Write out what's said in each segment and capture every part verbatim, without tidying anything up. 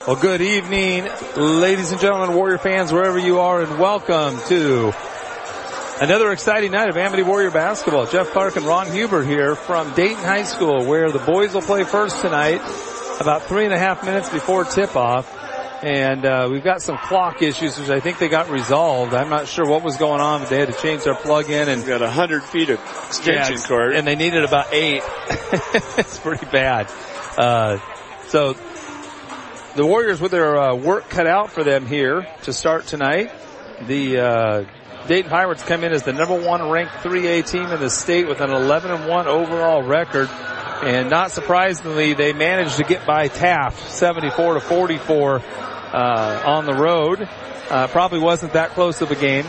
Well, good evening, ladies and gentlemen, Warrior fans, wherever you are, and welcome to another exciting night of Amity Warrior basketball. Jeff Clark and Ron Huber here from Dayton High School, where the boys will play first tonight, about three and a half minutes before tip-off. And uh, we've got some clock issues, which I think they got resolved. I'm not sure what was going on, but they had to change their plug-in. And we got one hundred feet of extension yeah, cord. And they needed about eight. It's pretty bad. Uh, so the Warriors with their uh, work cut out for them here to start tonight. The uh, Dayton Pirates come in as the number one ranked three A team in the state with an eleven and one overall record. And not surprisingly, they managed to get by Taft seventy-four to forty-four uh, on the road. Uh, probably wasn't that close of a game.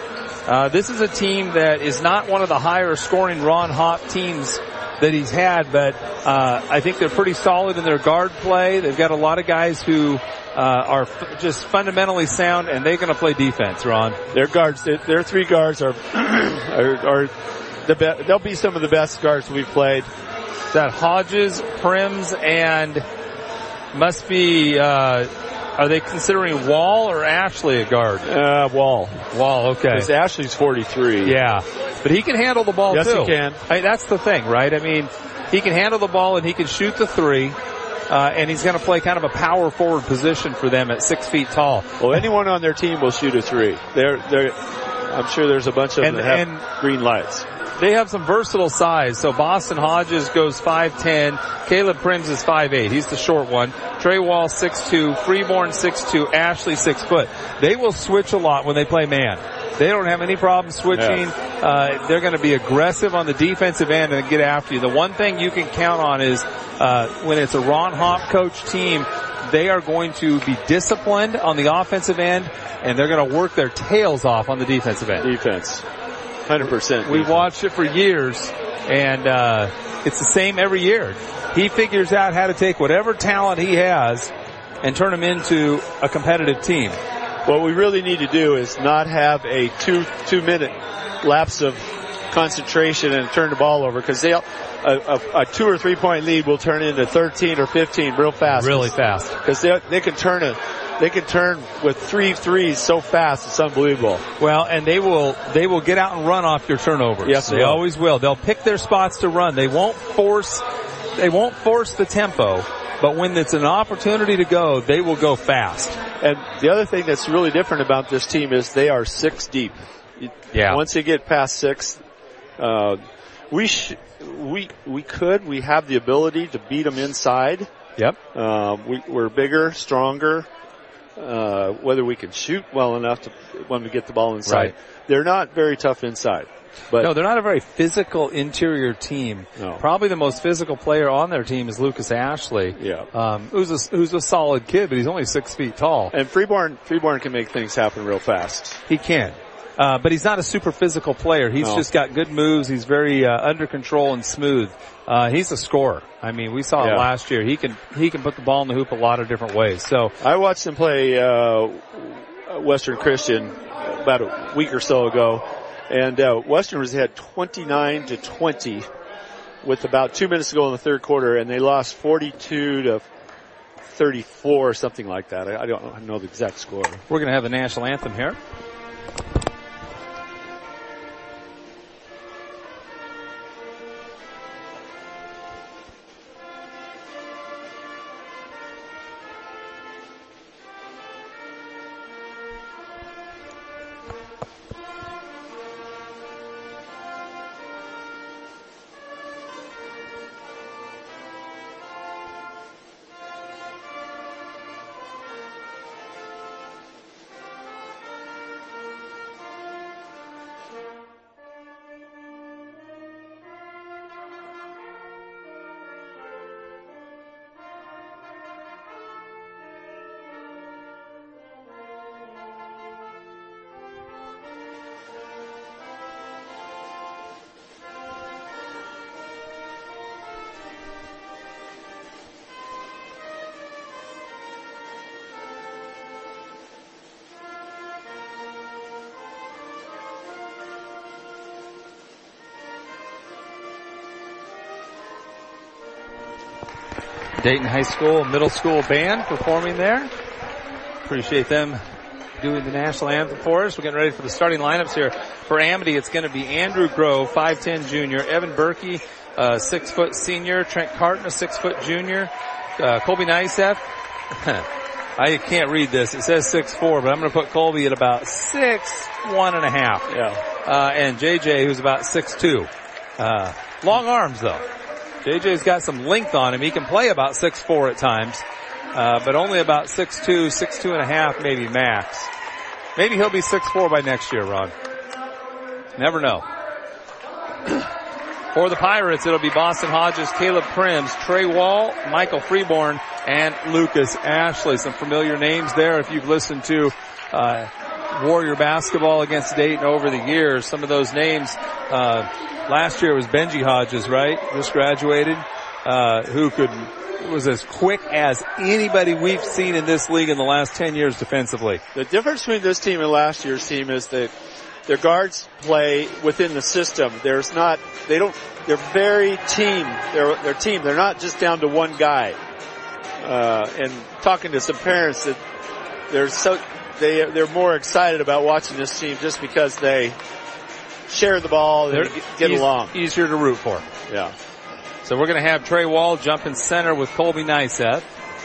Uh, this is a team that is not one of the higher scoring Ron Hop teams that he's had, but uh, I think they're pretty solid in their guard play. They've got a lot of guys who uh, are f- just fundamentally sound, and they're going to play defense, Ron. Their guards, their, their three guards are are, are the be- they'll be some of the best guards we've played. That Hodges, Prims, and must be, uh, are they considering Wall or Ashley a guard? Uh, Wall. Wall, okay. Because Ashley's forty-three. Yeah. But he can handle the ball, yes, too. Yes, he can. I mean, that's the thing, right? I mean, he can handle the ball and he can shoot the three. Uh, and he's going to play kind of a power forward position for them at six feet tall. Well, anyone on their team will shoot a three. They're, they're, I'm sure there's a bunch of them and, that have and, green lights. They have some versatile size. So Boston Hodges goes five ten. Caleb Prims is five eight. He's the short one. Trey Wall six two. Freeborn six two. Ashley six foot. They will switch a lot when they play man. They don't have any problem switching. Yeah. Uh, they're going to be aggressive on the defensive end and get after you. The one thing you can count on is uh, when it's a Ron Hop coach team, they are going to be disciplined on the offensive end, and they're going to work their tails off on the defensive end. Defense. one hundred percent. We've watched it for years, and uh, it's the same every year. He figures out how to take whatever talent he has and turn them into a competitive team. What we really need to do is not have a two two minute lapse of concentration and turn the ball over, because they'll a, a, a two or three point lead will turn into thirteen or fifteen real fast. Really fast. Because they they can turn a they can turn with three threes so fast, it's unbelievable. Well, and they will they will get out and run off your turnovers. Yes, they will. always will. They'll pick their spots to run. They won't force they won't force the tempo. But when it's an opportunity to go, they will go fast. And the other thing that's really different about this team is they are six deep. Yeah. Once they get past six, uh, we sh- we we could we have the ability to beat them inside. Yep. Uh, we, we're bigger, stronger. Uh, whether we can shoot well enough to when we get the ball inside, right. They're not very tough inside. But no, they're not a very physical interior team. No. Probably the most physical player on their team is Lucas Ashley. Yeah. Um, who's a, who's a solid kid, but he's only six feet tall. And Freeborn, Freeborn can make things happen real fast. He can. Uh, but he's not a super physical player. He's no. just got good moves. He's very, uh, under control and smooth. Uh, he's a scorer. I mean, we saw yeah. it last year. He can, he can put the ball in the hoop a lot of different ways. So. I watched him play, uh, Western Christian about a week or so ago. And, uh, Western was had twenty-nine to twenty with about two minutes to go in the third quarter, and they lost forty-two to thirty-four or something like that. I, I don't know the exact score. We're going to have the national anthem here. Dayton High School Middle School Band performing there. Appreciate them doing the national anthem for us. We're getting ready for the starting lineups here. For Amity, it's going to be Andrew Grove, five ten junior, Evan Berkey, uh, six foot senior, Trent Carton, a six foot junior, uh, Colby Nyseth. I can't read this. It says six four, but I'm going to put Colby at about six one and a half. Yeah. Uh, and J J, who's about six two. Uh, long arms though. J J's got some length on him. He can play about six four at times, uh, but only about six two, six two and a half maybe max. Maybe he'll be six four by next year, Ron. Never know. For the Pirates, it'll be Boston Hodges, Caleb Prims, Trey Wall, Michael Freeborn, and Lucas Ashley. Some familiar names there if you've listened to uh Warrior basketball against Dayton over the years. Some of those names, uh last year it was Benji Hodges, right? Just graduated, uh who could was as quick as anybody we've seen in this league in the last ten years defensively. The difference between this team and last year's team is that their guards play within the system. There's not, they don't, they're very team. They're, they're team. They're not just down to one guy. Uh, and talking to some parents that they're so, they, they're more excited about watching this team just because they share the ball and get, get easy, along. Easier to root for. Yeah. So we're going to have Trey Wall jump in center with Colby Nyseth.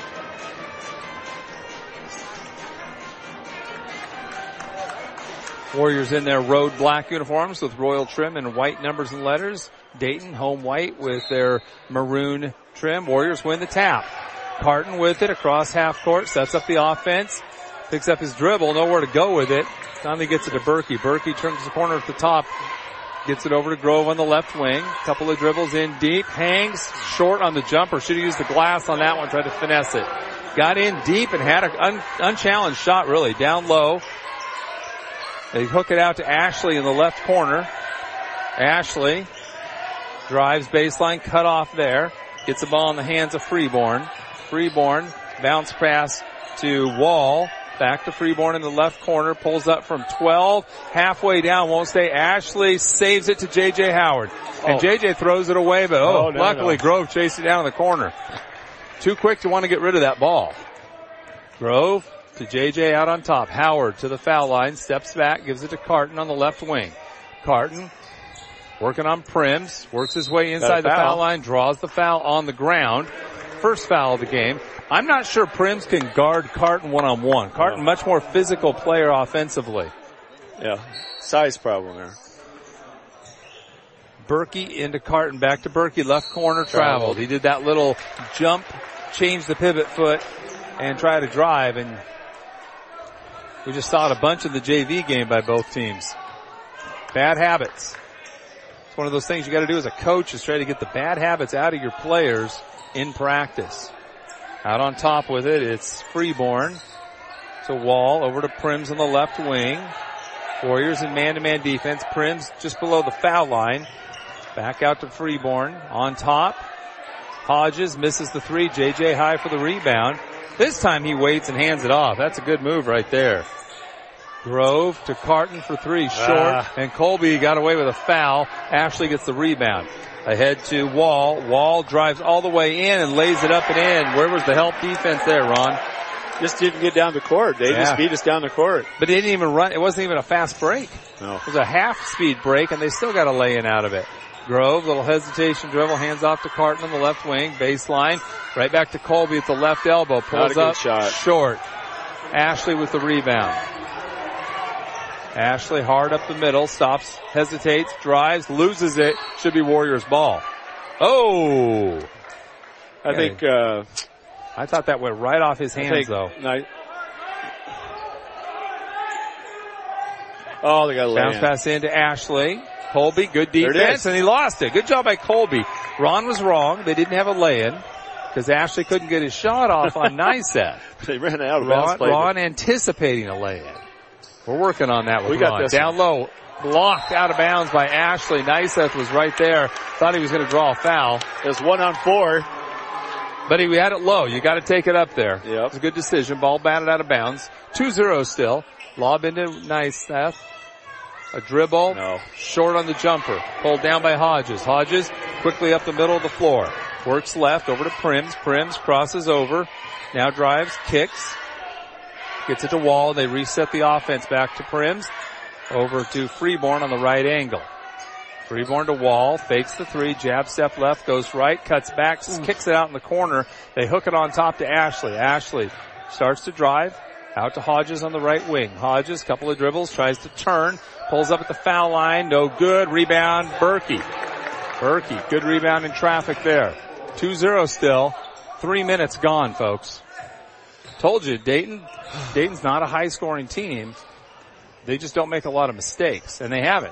Warriors in their road black uniforms with royal trim and white numbers and letters. Dayton home white with their maroon trim. Warriors win the tap. Carton with it across half court, sets up the offense, picks up his dribble, nowhere to go with it. Finally gets it to Berkey. Berkey turns the corner at the top, gets it over to Grove on the left wing. Couple of dribbles in deep, hangs short on the jumper. Should have used the glass on that one, tried to finesse it. Got in deep and had an un- unchallenged shot really, down low. They hook it out to Ashley in the left corner. Ashley drives baseline, cut off there. Gets the ball in the hands of Freeborn. Freeborn, bounce pass to Wall. Back to Freeborn in the left corner. Pulls up from twelve. Halfway down, won't stay. Ashley saves it to J J Howard. And oh. J J throws it away, but oh, oh no, luckily no. Grove chased it down in the corner. Too quick to want to get rid of that ball. Grove to J J out on top. Howard to the foul line, steps back, gives it to Carton on the left wing. Carton working on Prims, works his way inside the foul line, draws the foul on the ground. First foul of the game. I'm not sure Prims can guard Carton one-on-one. Carton, much more physical player offensively. Yeah, size problem there. Berkey into Carton, back to Berkey, left corner, traveled. traveled. He did that little jump, change the pivot foot, and try to drive, and we just saw it a bunch in the J V game by both teams. Bad habits. It's one of those things you got to do as a coach is try to get the bad habits out of your players in practice. Out on top with it, it's Freeborn to Wall, over to Prims on the left wing. Warriors in man-to-man defense. Prims just below the foul line. Back out to Freeborn on top. Hodges misses the three. J J high for the rebound. This time he waits and hands it off. That's a good move right there. Grove to Carton for three, short, ah. and Colby got away with a foul. Ashley gets the rebound. Ahead to Wall. Wall drives all the way in and lays it up and in. Where was the help defense there, Ron? Just didn't get down the court. They yeah. just beat us down the court. But they didn't even run. It wasn't even a fast break. No. It was a half-speed break, and they still got a lay-in out of it. Grove, little hesitation dribble, hands off to Carton on the left wing, baseline, right back to Colby at the left elbow, pulls up, shot. short. Ashley with the rebound. Ashley hard up the middle, stops, hesitates, drives, loses it, should be Warriors ball. Oh! I think, uh, I thought that went right off his hands, think, though. No, oh, they got a lay Bounce in. pass into Ashley. Colby, good defense, and he lost it. Good job by Colby. Ron was wrong. They didn't have a lay-in because Ashley couldn't get his shot off on Nyseth. They ran out of Ron, bounds. Ron anticipating a lay-in. We're working on that with we got Ron. This Down one. low, blocked out of bounds by Ashley. Nyseth was right there. Thought he was going to draw a foul. It was one on four. But he had it low. You got to take it up there. Yep. It's a good decision. Ball batted out of bounds. two zero still. Lob into Nyseth. A dribble. No. Short on the jumper. Pulled down by Hodges. Hodges quickly up the middle of the floor. Works left over to Prims. Prims crosses over. Now drives, kicks. Gets it to Wall. They reset the offense back to Prims. Over to Freeborn on the right angle. Freeborn to Wall. Fakes the three. Jab step left. Goes right. Cuts back. Kicks it out in the corner. They hook it on top to Ashley. Ashley starts to drive. Out to Hodges on the right wing. Hodges, couple of dribbles. Tries to turn. Pulls up at the foul line. No good. Rebound. Berkey. Berkey. Good rebound in traffic there. two zero still. Three minutes gone, folks. Told you, Dayton, Dayton's not a high-scoring team. They just don't make a lot of mistakes, and they haven't.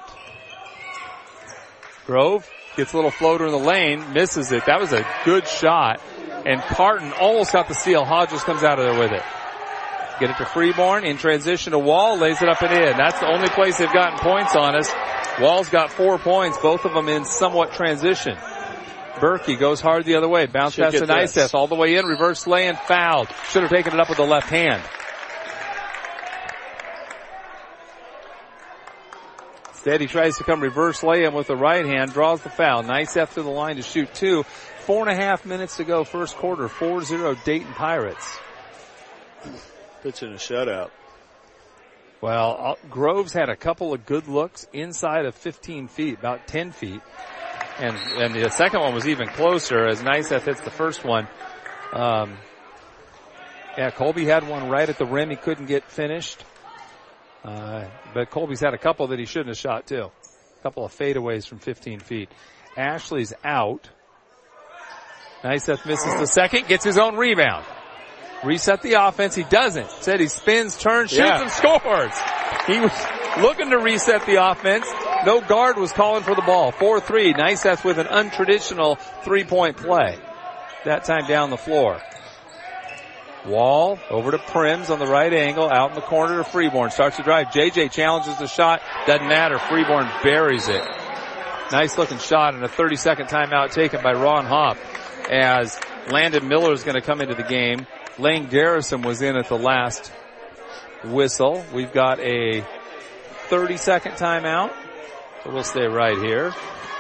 Grove gets a little floater in the lane, misses it. That was a good shot, and Carton almost got the steal. Hodges comes out of there with it. Get it to Freeborn, in transition to Wall, lays it up and in. That's the only place they've gotten points on us. Wall's got four points, both of them in somewhat transition. Berkey goes hard the other way. Bounce pass to Niceth. All the way in. Reverse lay and fouled. Should have taken it up with the left hand. Instead, he tries to come reverse lay in with the right hand. Draws the foul. Niceth to the line to shoot two. Four and a half minutes to go. First quarter. four zero Dayton Pirates. Pitching a shutout. Well, Groves had a couple of good looks inside of fifteen feet. About ten feet. And, and the second one was even closer as Niceth hits the first one. Um, yeah, Colby had one right at the rim. He couldn't get finished. Uh, but Colby's had a couple that he shouldn't have shot too. A couple of fadeaways from fifteen feet. Ashley's out. Niceth misses the second, gets his own rebound. Reset the offense. He doesn't. Said he spins, turns, shoots, yeah. and scores. He was looking to reset the offense. No guard was calling for the ball. four three. Niceth with an untraditional three-point play. That time down the floor. Wall over to Prims on the right angle. Out in the corner to Freeborn. Starts to drive. J J challenges the shot. Doesn't matter. Freeborn buries it. Nice looking shot and a thirty-second timeout taken by Ron Hopp as Landon Miller is going to come into the game. Lane Garrison was in at the last whistle. We've got a thirty-second timeout. So we'll stay right here.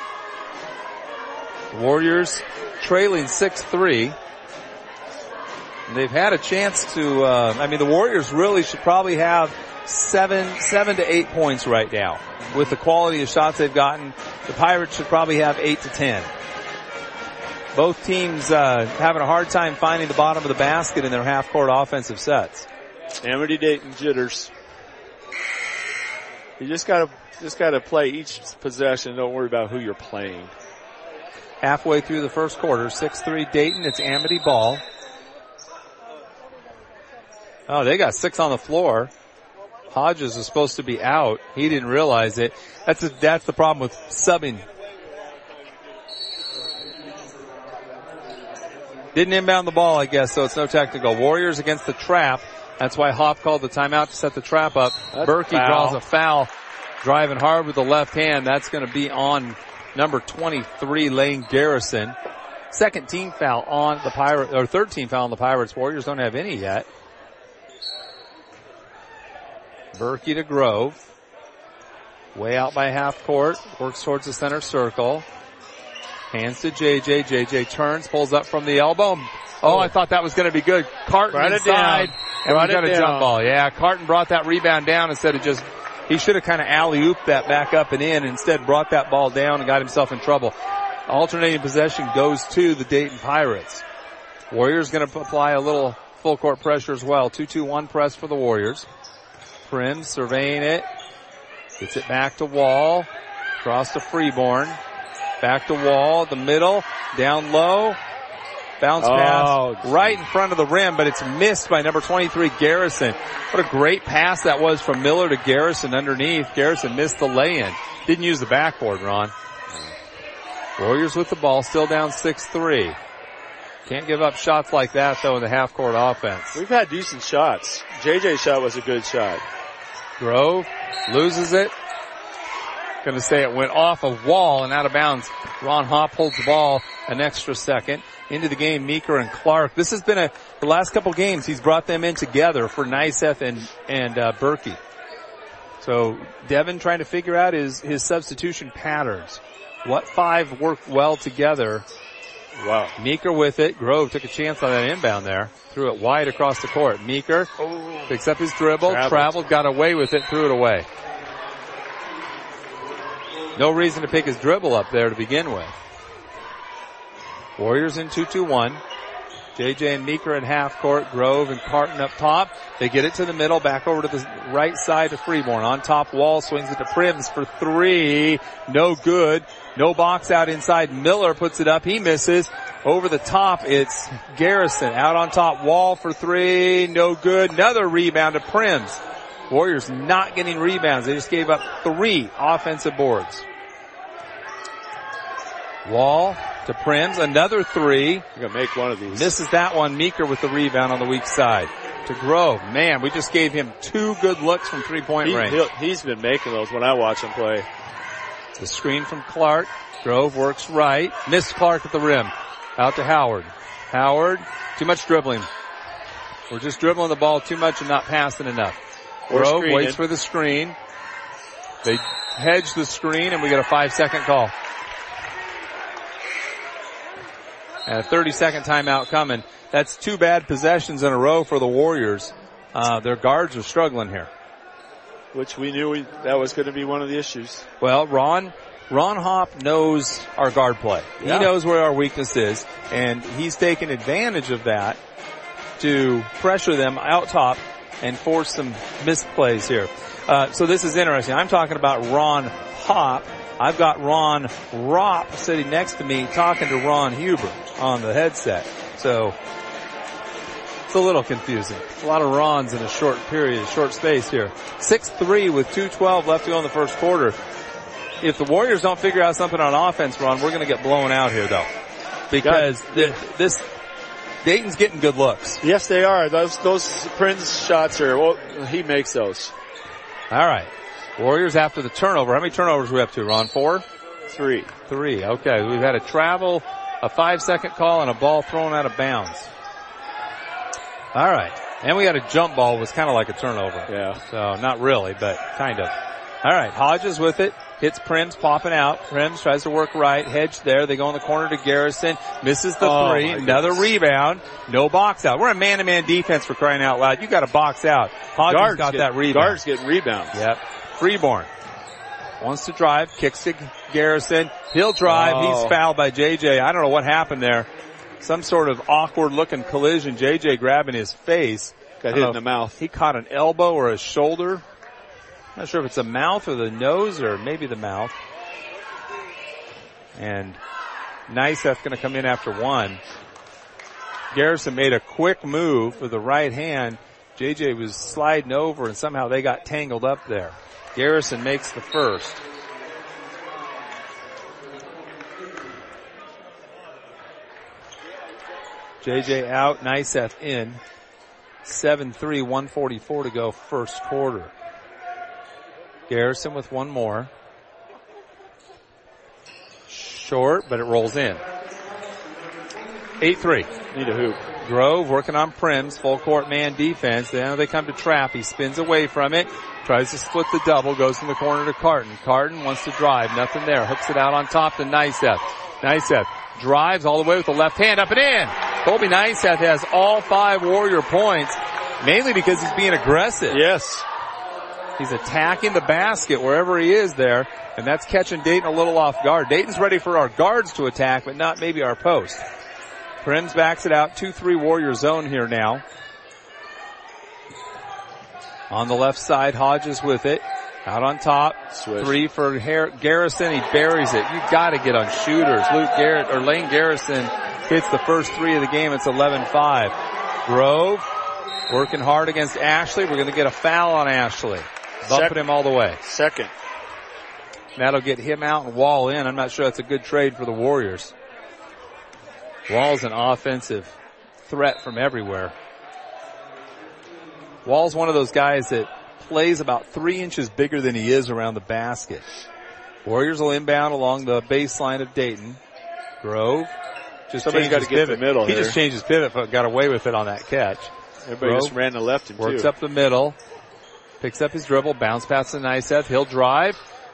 Warriors trailing six three. They've had a chance to, uh, I mean, the Warriors really should probably have seven, seven to eight points right now. With the quality of shots they've gotten, the Pirates should probably have eight to ten. Both teams, uh, having a hard time finding the bottom of the basket in their half-court offensive sets. Amity Dayton jitters. You just gotta, just gotta play each possession. Don't worry about who you're playing. Halfway through the first quarter, six three Dayton. It's Amity ball. Oh, they got six on the floor. Hodges is supposed to be out. He didn't realize it. That's a, that's the problem with subbing. Didn't inbound the ball, I guess, so it's no technical. Warriors against the trap. That's why Hopp called the timeout to set the trap up. That's Berkey draws a foul, driving hard with the left hand. That's going to be on number twenty-three, Lane Garrison. Second team foul on the Pirates, or third team foul on the Pirates. Warriors don't have any yet. Berkey to Grove. Way out by half court. Works towards the center circle. Hands to J J. J J turns, pulls up from the elbow. Oh, oh. I thought that was going to be good. Carton Brought inside. And we got a down. jump ball. Yeah, Carton brought that rebound down instead of just, he should have kind of alley-ooped that back up and in. Instead brought that ball down and got himself in trouble. Alternating possession goes to the Dayton Pirates. Warriors going to apply a little full court pressure as well. two two one press for the Warriors. Prim surveying it. Gets it back to Wall. Cross to Freeborn. Back to Wall. The middle. Down low. Bounce pass oh, right in front of the rim, but it's missed by number twenty-three, Garrison. What a great pass that was from Miller to Garrison underneath. Garrison missed the lay-in. Didn't use the backboard, Ron. Warriors with the ball, still down six three. Can't give up shots like that, though, in the half-court offense. We've had decent shots. J J's shot was a good shot. Grove loses it. Going to say it went off a wall and out of bounds. Ron Hopp holds the ball an extra second. Into the game, Meeker and Clark. This has been a, the last couple games, he's brought them in together for Niceth and, and, uh, Berkey. So, Devin trying to figure out his, his substitution patterns. What five work well together Wow. Meeker with it. Grove took a chance on that inbound there. Threw it wide across the court. Meeker oh. picks up his dribble, traveled. traveled, got away with it, threw it away. No reason to pick his dribble up there to begin with. Warriors in two two one. J J and Meeker in half court. Grove and Carton up top. They get it to the middle, back over to the right side to Freeborn. On top, Wall swings it to Prims for three. No good. No box out inside. Miller puts it up. He misses. Over the top, it's Garrison. Out on top, Wall for three. No good. Another rebound to Prims. Warriors not getting rebounds. They just gave up three offensive boards. Wall to Prims, another three. You're going to make one of these. Misses that one. Meeker with the rebound on the weak side. To Grove. Man, we just gave him two good looks from three-point he, range. He's been making those when I watch him play. The screen from Clark. Grove works right. Missed Clark at the rim. Out to Howard. Howard, too much dribbling. We're just dribbling the ball too much and not passing enough. Grove waits for the screen. They hedge the screen and we get a five-second call. And a thirty-second timeout coming. That's two bad possessions in a row for the Warriors. Uh, their guards are struggling here. Which we knew we, that was going to be one of the issues. Well, Ron, Ron Hopp knows our guard play. Yeah. He knows where our weakness is, and he's taken advantage of that to pressure them out top and force some missed plays here. Uh, so this is interesting. I'm talking about Ron Hopp. I've got Ron Ropp sitting next to me talking to Ron Huber on the headset. So it's a little confusing. A lot of Rons in a short period, a short space here. six three with two twelve left to go in the first quarter. If the Warriors don't figure out something on offense, Ron, we're going to get blown out here, though. Because the, this Dayton's getting good looks. Yes, they are. Those those Prince shots are, well, he makes those. All right. Warriors after the turnover. How many turnovers are we up to, Ron? Four? Three. Three. Okay. We've had a travel, a five-second call, and a ball thrown out of bounds. All right. And we had a jump ball. It was kind of like a turnover. Yeah. So not really, but kind of. All right. Hodges with it. Hits Prims, popping out. Prims tries to work right. Hedge there. They go in the corner to Garrison. Misses the oh three. Another rebound. No box out. We're a man-to-man defense for crying out loud. You got to box out. Hodges guards got get, that rebound. Guards getting rebounds. Yep. Freeborn wants to drive, kicks to Garrison. He'll drive. Oh. He's fouled by J J. I don't know what happened there. Some sort of awkward looking collision. J J grabbing his face. Got hit in the mouth. He caught an elbow or a shoulder. Not sure if it's the mouth or the nose or maybe the mouth. And Nyseth's going to come in after one. Garrison made a quick move with the right hand. J J was sliding over and somehow they got tangled up there. Garrison makes the first. J J out, Nyseth in. seven three, one forty-four to go first quarter. Garrison with one more. Short, but it rolls in. eight three. Need a hoop. Grove working on Prims, full court man defense. Then they come to trap. He spins away from it. Tries to split the double. Goes in the corner to Carton. Carton wants to drive. Nothing there. Hooks it out on top to Nyseth. Nyseth drives all the way with the left hand up and in. Colby Nyseth has all five Warrior points, mainly because he's being aggressive. Yes. He's attacking the basket wherever he is there, and that's catching Dayton a little off guard. Dayton's ready for our guards to attack, but not maybe our post. Prims backs it out. two three Warrior zone here now. On the left side, Hodges with it. Out on top. Switch. Three for Har- Garrison. He buries it. You've got to get on shooters. Luke Garrett, or Lane Garrison hits the first three of the game. It's eleven five. Grove working hard against Ashley. We're going to get a foul on Ashley. Bumping Sec- him all the way. Second. That'll get him out and Wall in. I'm not sure that's a good trade for the Warriors. Wall's an offensive threat from everywhere. Wall's one of those guys that plays about three inches bigger than he is around the basket. Warriors will inbound along the baseline of Dayton. Grove just Somebody's got to get the middle He here. just changed his pivot, but got away with it on that catch. Everybody Grove just ran to left him works too. up the middle, picks up his dribble, bounce pass to Nyseth. He'll drive,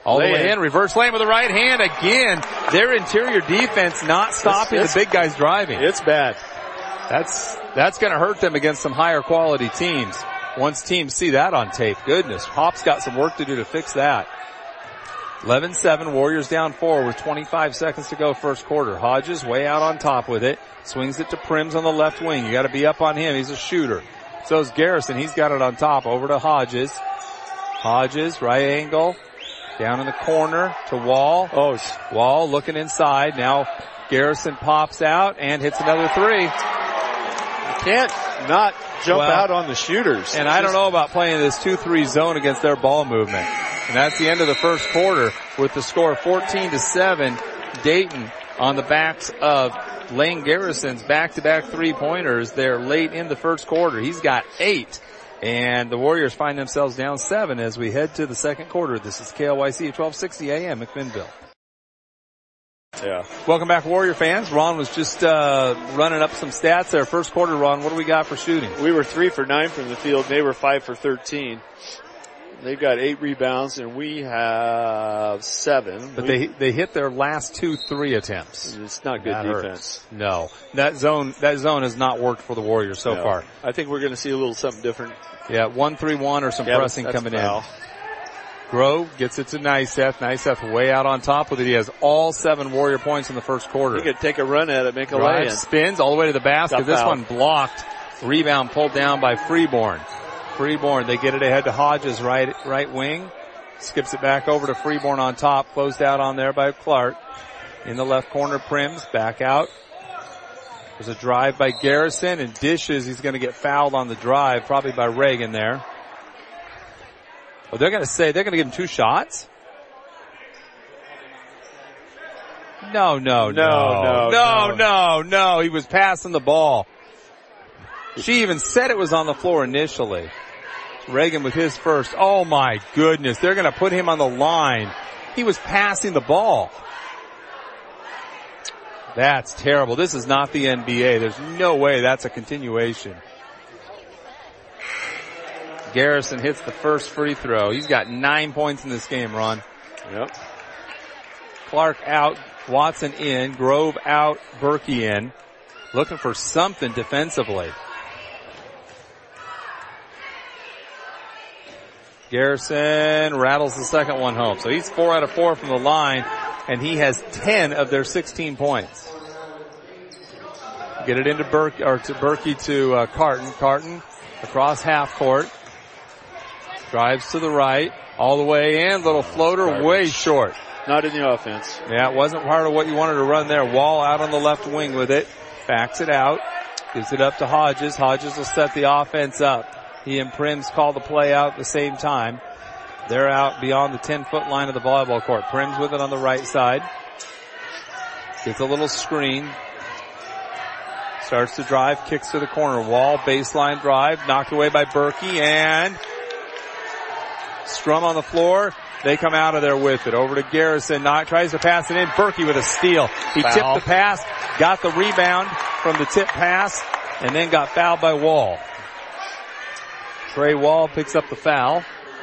All Lay the way in. in. Reverse lane with the right hand. Again, their interior defense not stopping It's- the big guys driving. It's bad. That's, that's gonna hurt them against some higher quality teams. Once teams see that on tape, goodness, Hop's got some work to do to fix that. eleven seven, Warriors down four with twenty-five seconds to go first quarter. Hodges way out on top with it. Swings it to Prims on the left wing. You gotta be up on him. He's a shooter. So is Garrison. He's got it on top. Over to Hodges. Hodges, right angle. Down in the corner to Wall. Oh, Wall looking inside. Now Garrison pops out and hits another three. you can't not jump Well, out on the shooters. And I don't know about playing this two three zone against their ball movement. And that's the end of the first quarter with the score fourteen to seven. Dayton on the backs of Lane Garrison's back-to-back three-pointers there late in the first quarter. He's got eight. And the Warriors find themselves down seven as we head to the second quarter. This is K L Y C twelve sixty A M McMinnville. Yeah. Welcome back, Warrior fans. Ron was just uh running up some stats there. First quarter, Ron, what do we got for shooting? We were three for nine from the field. They were five for thirteen. They've got eight rebounds and we have seven. But we, they they hit their last two three attempts. It's not good That defense. hurts. No. That zone that zone has not worked for the Warriors so No. far. I think we're going to see a little something different. Yeah, one three one or some Yeah, pressing that's coming a foul. in. Grove gets it to Niceth. Niceth way out on top with it. He has all seven Warrior points in the first quarter. He could take a run at it, make a Drive, lay-in. spins all the way to the basket. Got This fouled. one blocked. Rebound pulled down by Freeborn. Freeborn, they get it ahead to Hodges, right, right wing. Skips it back over to Freeborn on top. Closed out on there by Clark. In the left corner, Prims back out. There's a drive by Garrison and dishes. He's going to get fouled on the drive, probably by Reagan there. Well, they're going to say they're going to give him two shots. No, no, no, No, no, no, no. no, no. He was passing the ball. She even said it was on the floor initially. Reagan with his first. Oh my goodness. They're going to put him on the line. He was passing the ball. That's terrible. This is not the N B A. There's no way that's a continuation. Garrison hits the first free throw. He's got nine points in this game, Ron. Yep. Clark out, Watson in, Grove out, Berkey in. Looking for something defensively. Garrison rattles the second one home. So he's four out of four from the line, and he has ten of their sixteen points. Get it into Burke, or to Berkey to uh, Carton. Carton across half court. Drives to the right, all the way in, little floater Garbage. way short. Not in the offense. Yeah, it wasn't part of what you wanted to run there. Wall out on the left wing with it. Backs it out. Gives it up to Hodges. Hodges will set the offense up. He and Prims call the play out at the same time. They're out beyond the ten foot line of the volleyball court. Prims with it on the right side. Gets a little screen. Starts to drive, kicks to the corner. Wall, baseline drive, knocked away by Berkey, and Strum on the floor. They come out of there with it. Over to Garrison. Knock, tries to pass it in. Berkey with a steal. He Foul. tipped the pass, got the rebound from the tip pass, and then got fouled by Wall. Trey Wall picks up the foul.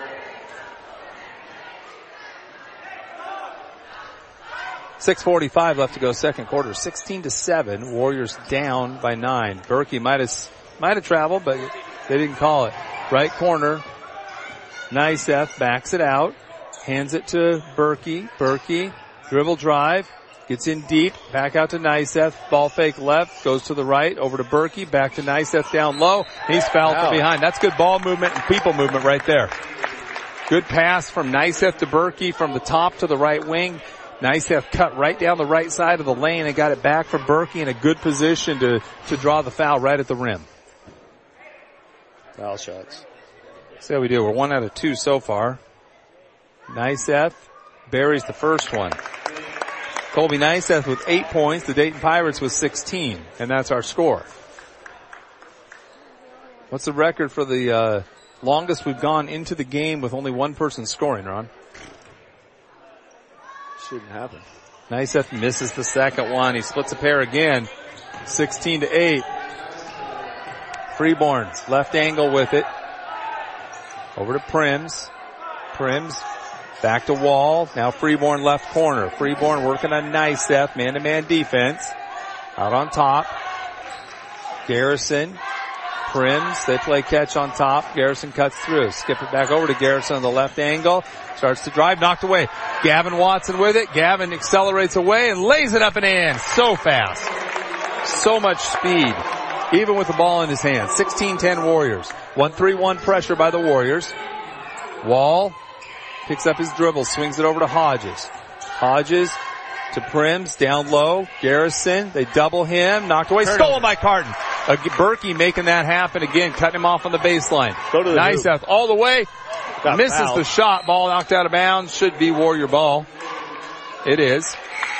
six forty-five left to go second quarter. sixteen to seven. Warriors down by nine. Berkey might have, might have traveled, but they didn't call it. Right corner. Niceth backs it out. Hands it to Berkey. Berkey, dribble drive. Gets in deep. Back out to Niceth. Ball fake left. Goes to the right. Over to Berkey. Back to Niceth down low. He's fouled Wow. from behind. That's good ball movement and people movement right there. Good pass from Niceth to Berkey from the top to the right wing. Niceth cut right down the right side of the lane and got it back for Berkey in a good position to, to draw the foul right at the rim. Foul shots. See how we do. We're one out of two so far. Niceth buries the first one. Colby Niceth with eight points. The Dayton Pirates with sixteen. And that's our score. What's the record for the uh, longest we've gone into the game with only one person scoring, Ron? Shouldn't happen. Niceth misses the second one. He splits a pair again. sixteen to eight. Freeborn, left angle with it. Over to Prims. Prims Back to Wall. Now Freeborn left corner. Freeborn working on Niceth. Man-to-man defense. Out on top. Garrison. Prims. They play catch on top. Garrison cuts through. Skip it back over to Garrison on the left angle. Starts to drive. Knocked away. Gavin Watson with it. Gavin accelerates away and lays it up and in. So fast. So much speed. Even with the ball in his hand. sixteen ten Warriors. one three one pressure by the Warriors. Wall picks up his dribble. Swings it over to Hodges. Hodges to Prims, down low. Garrison, they double him, knocked away, Turn stolen over. by Carton. Uh, Berkey making that happen again, cutting him off on the baseline. Go to the nice out all the way, Got misses fouled. the shot, ball knocked out of bounds, should be Warrior ball. It is.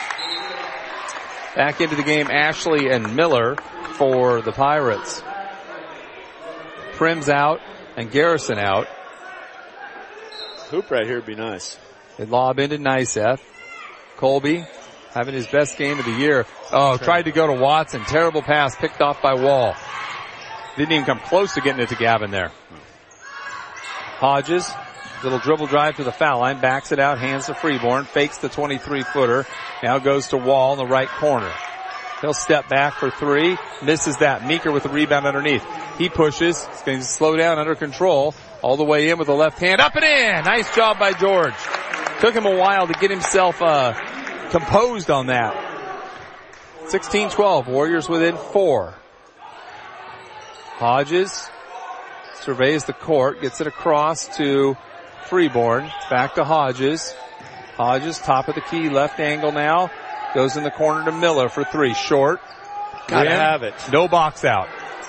Back into the game, Ashley and Miller for the Pirates. Prims out and Garrison out. Hoop right here would be nice. They lob into Niceth. Colby having his best game of the year. Oh, tried to go to Watson. Terrible pass picked off by Wall. Didn't even come close to getting it to Gavin there. Hodges, little dribble drive to the foul line, backs it out, hands to Freeborn, fakes the twenty-three footer, now goes to Wall in the right corner. He'll step back for three, misses that. Meeker with the rebound underneath. He pushes, he's going to slow down under control, all the way in with the left hand, up and in! Nice job by George. Took him a while to get himself, uh, composed on that. sixteen twelve, Warriors within four. Hodges surveys the court, gets it across to Freeborn, back to Hodges. Hodges, top of the key, left angle now, goes in the corner to Miller for three, short. Gotta Rim, have it. no box out.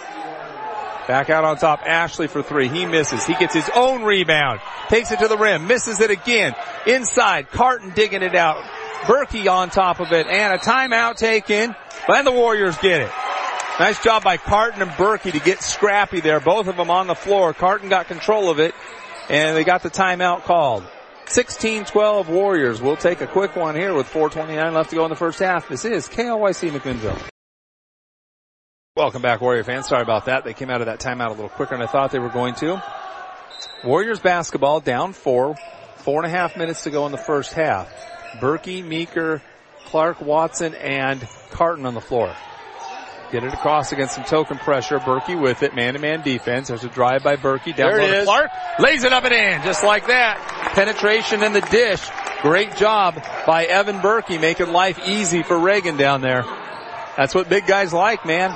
Back out on top, Ashley for three. He misses. He gets his own rebound. Takes it to the rim. Misses it again. Inside, Carton digging it out. Berkey on top of it. And a timeout taken. And the Warriors get it. Nice job by Carton and Berkey to get scrappy there. Both of them on the floor. Carton got control of it. And they got the timeout called. sixteen twelve Warriors. We'll take a quick one here with four twenty-nine left to go in the first half. This is K L Y C McMinnville. Welcome back, Warrior fans. Sorry about that. They came out of that timeout a little quicker than I thought they were going to. Warriors basketball down four. Four and a half minutes to go in the first half. Berkey, Meeker, Clark, Watson, and Carton on the floor. Get it across against some token pressure. Berkey with it. Man-to-man defense. There's a drive by Berkey. Down low to Clark. Lays it up and in. Just like that. Penetration in the dish. Great job by Evan Berkey making life easy for Reagan down there. That's what big guys like, man.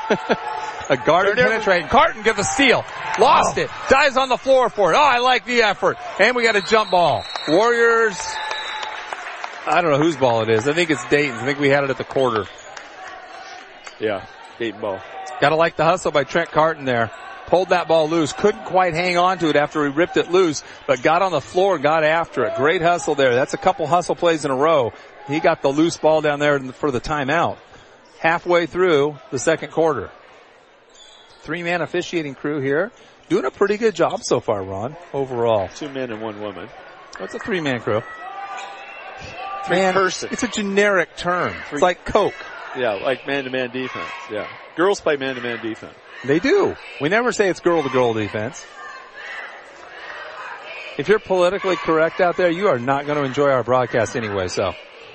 A guard penetrating. Carton gets a steal. Lost oh. it. Dives on the floor for it. Oh, I like the effort. And we got a jump ball. Warriors. I don't know whose ball it is. I think it's Dayton's. I think we had it at the quarter. Yeah, Dayton ball. Gotta like the hustle by Trent Carton there. Pulled that ball loose. Couldn't quite hang on to it after he ripped it loose, but got on the floor and got after it. Great hustle there. That's a couple hustle plays in a row. He got the loose ball down there for the timeout. Halfway through the second quarter. Three-man officiating crew here. Doing a pretty good job so far, Ron, overall. Two men and one woman. What's a three-man crew? Three Man, person. It's a generic term. Three. It's like Coke. Yeah, like man-to-man defense. Yeah. Girls play man-to-man defense. They do. We never say it's girl-to-girl defense. If you're politically correct out there, you are not going to enjoy our broadcast anyway, so.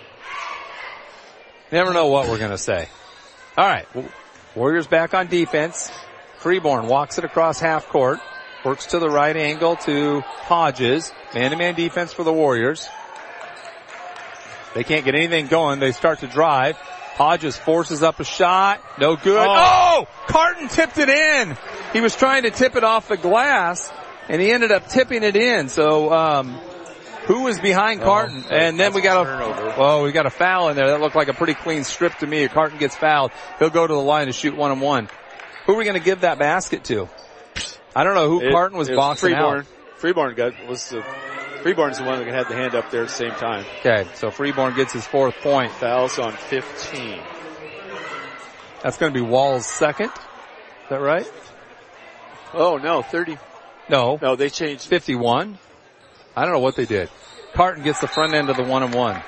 Never know what we're going to say. All right. Warriors back on defense. Freeborn walks it across half court. Works to the right angle to Hodges. Man-to-man defense for the Warriors. They can't get anything going. They start to drive. Hodges forces up a shot. No good. Oh! oh! Carton tipped it in. He was trying to tip it off the glass, and he ended up tipping it in. So, um, who was behind Carton? Oh, and then we got a, oh, we got a foul in there. That looked like a pretty clean strip to me. Carton gets fouled. He'll go to the line to shoot one and one. Who are we going to give that basket to? I don't know who it, Carton was boxing Freeborn. out. Freeborn got, was the, Freeborn's the one that had the hand up there at the same time. Okay, so Freeborn gets his fourth point. Fouls on fifteen. That's going to be Wall's second. Is that right? Oh, no, thirty. No. No, they changed. fifty-one. I don't know what they did. Carton gets the front end of the one and one.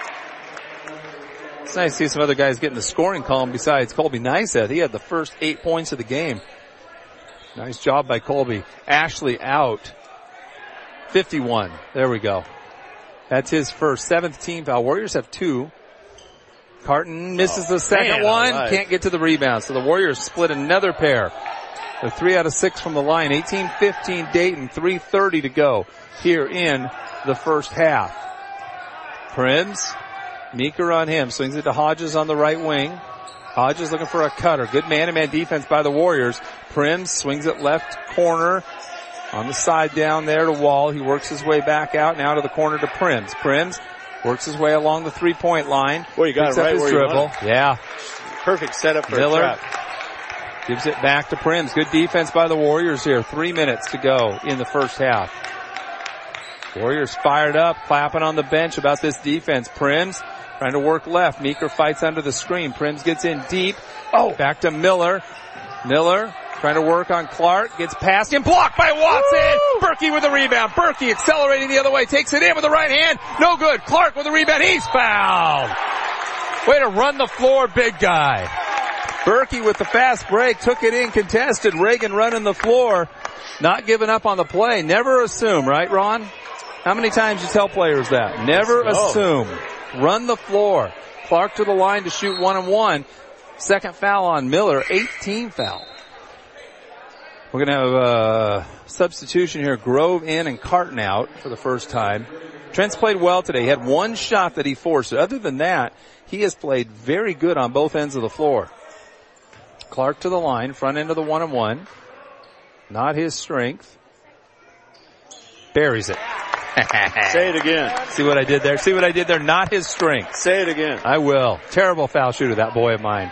It's nice to see some other guys getting the scoring column besides Colby Niceth. He had the first eight points of the game. Nice job by Colby. Ashley out. fifty-one. There we go. That's his first, seventh team foul. Warriors have two. Carton misses oh, the second man, one. right. Can't get to the rebound. So the Warriors split another pair. They're three out of six from the line. eighteen fifteen Dayton. three thirty to go here in the first half. Prims. Meeker on him. Swings it to Hodges on the right wing. Hodges looking for a cutter. Good man-to-man defense by the Warriors. Prims swings it left corner. On the side down there to Wall. He works his way back out now to the corner to Prims. Prims works his way along the three-point line. Well, you got it right where you want it. Yeah. Perfect setup for Miller a trap. gives it back to Prims. Good defense by the Warriors here. Three minutes to go in the first half. Warriors fired up, clapping on the bench about this defense. Prims trying to work left. Meeker fights under the screen. Prims gets in deep. Oh, back to Miller. Miller trying to work on Clark. Gets past him. Blocked by Watson. Woo! Berkey with the rebound. Berkey accelerating the other way. Takes it in with the right hand. No good. Clark with the rebound. He's fouled. Way to run the floor, big guy. Berkey with the fast break. Took it in contested. Reagan running the floor. Not giving up on the play. Never assume, right, Ron? How many times you tell players that? Never assume. Run the floor. Clark to the line to shoot one and one. Second foul on Miller. eighteen foul. We're going to have a substitution here. Grove in and Carton out for the first time. Trent's played well today. He had one shot that he forced. Other than that, he has played very good on both ends of the floor. Clark to the line, front end of the one and one. Not his strength. Buries it. Say it again. See what I did there? See what I did there? Not his strength. Say it again. I will. Terrible foul shooter, that boy of mine.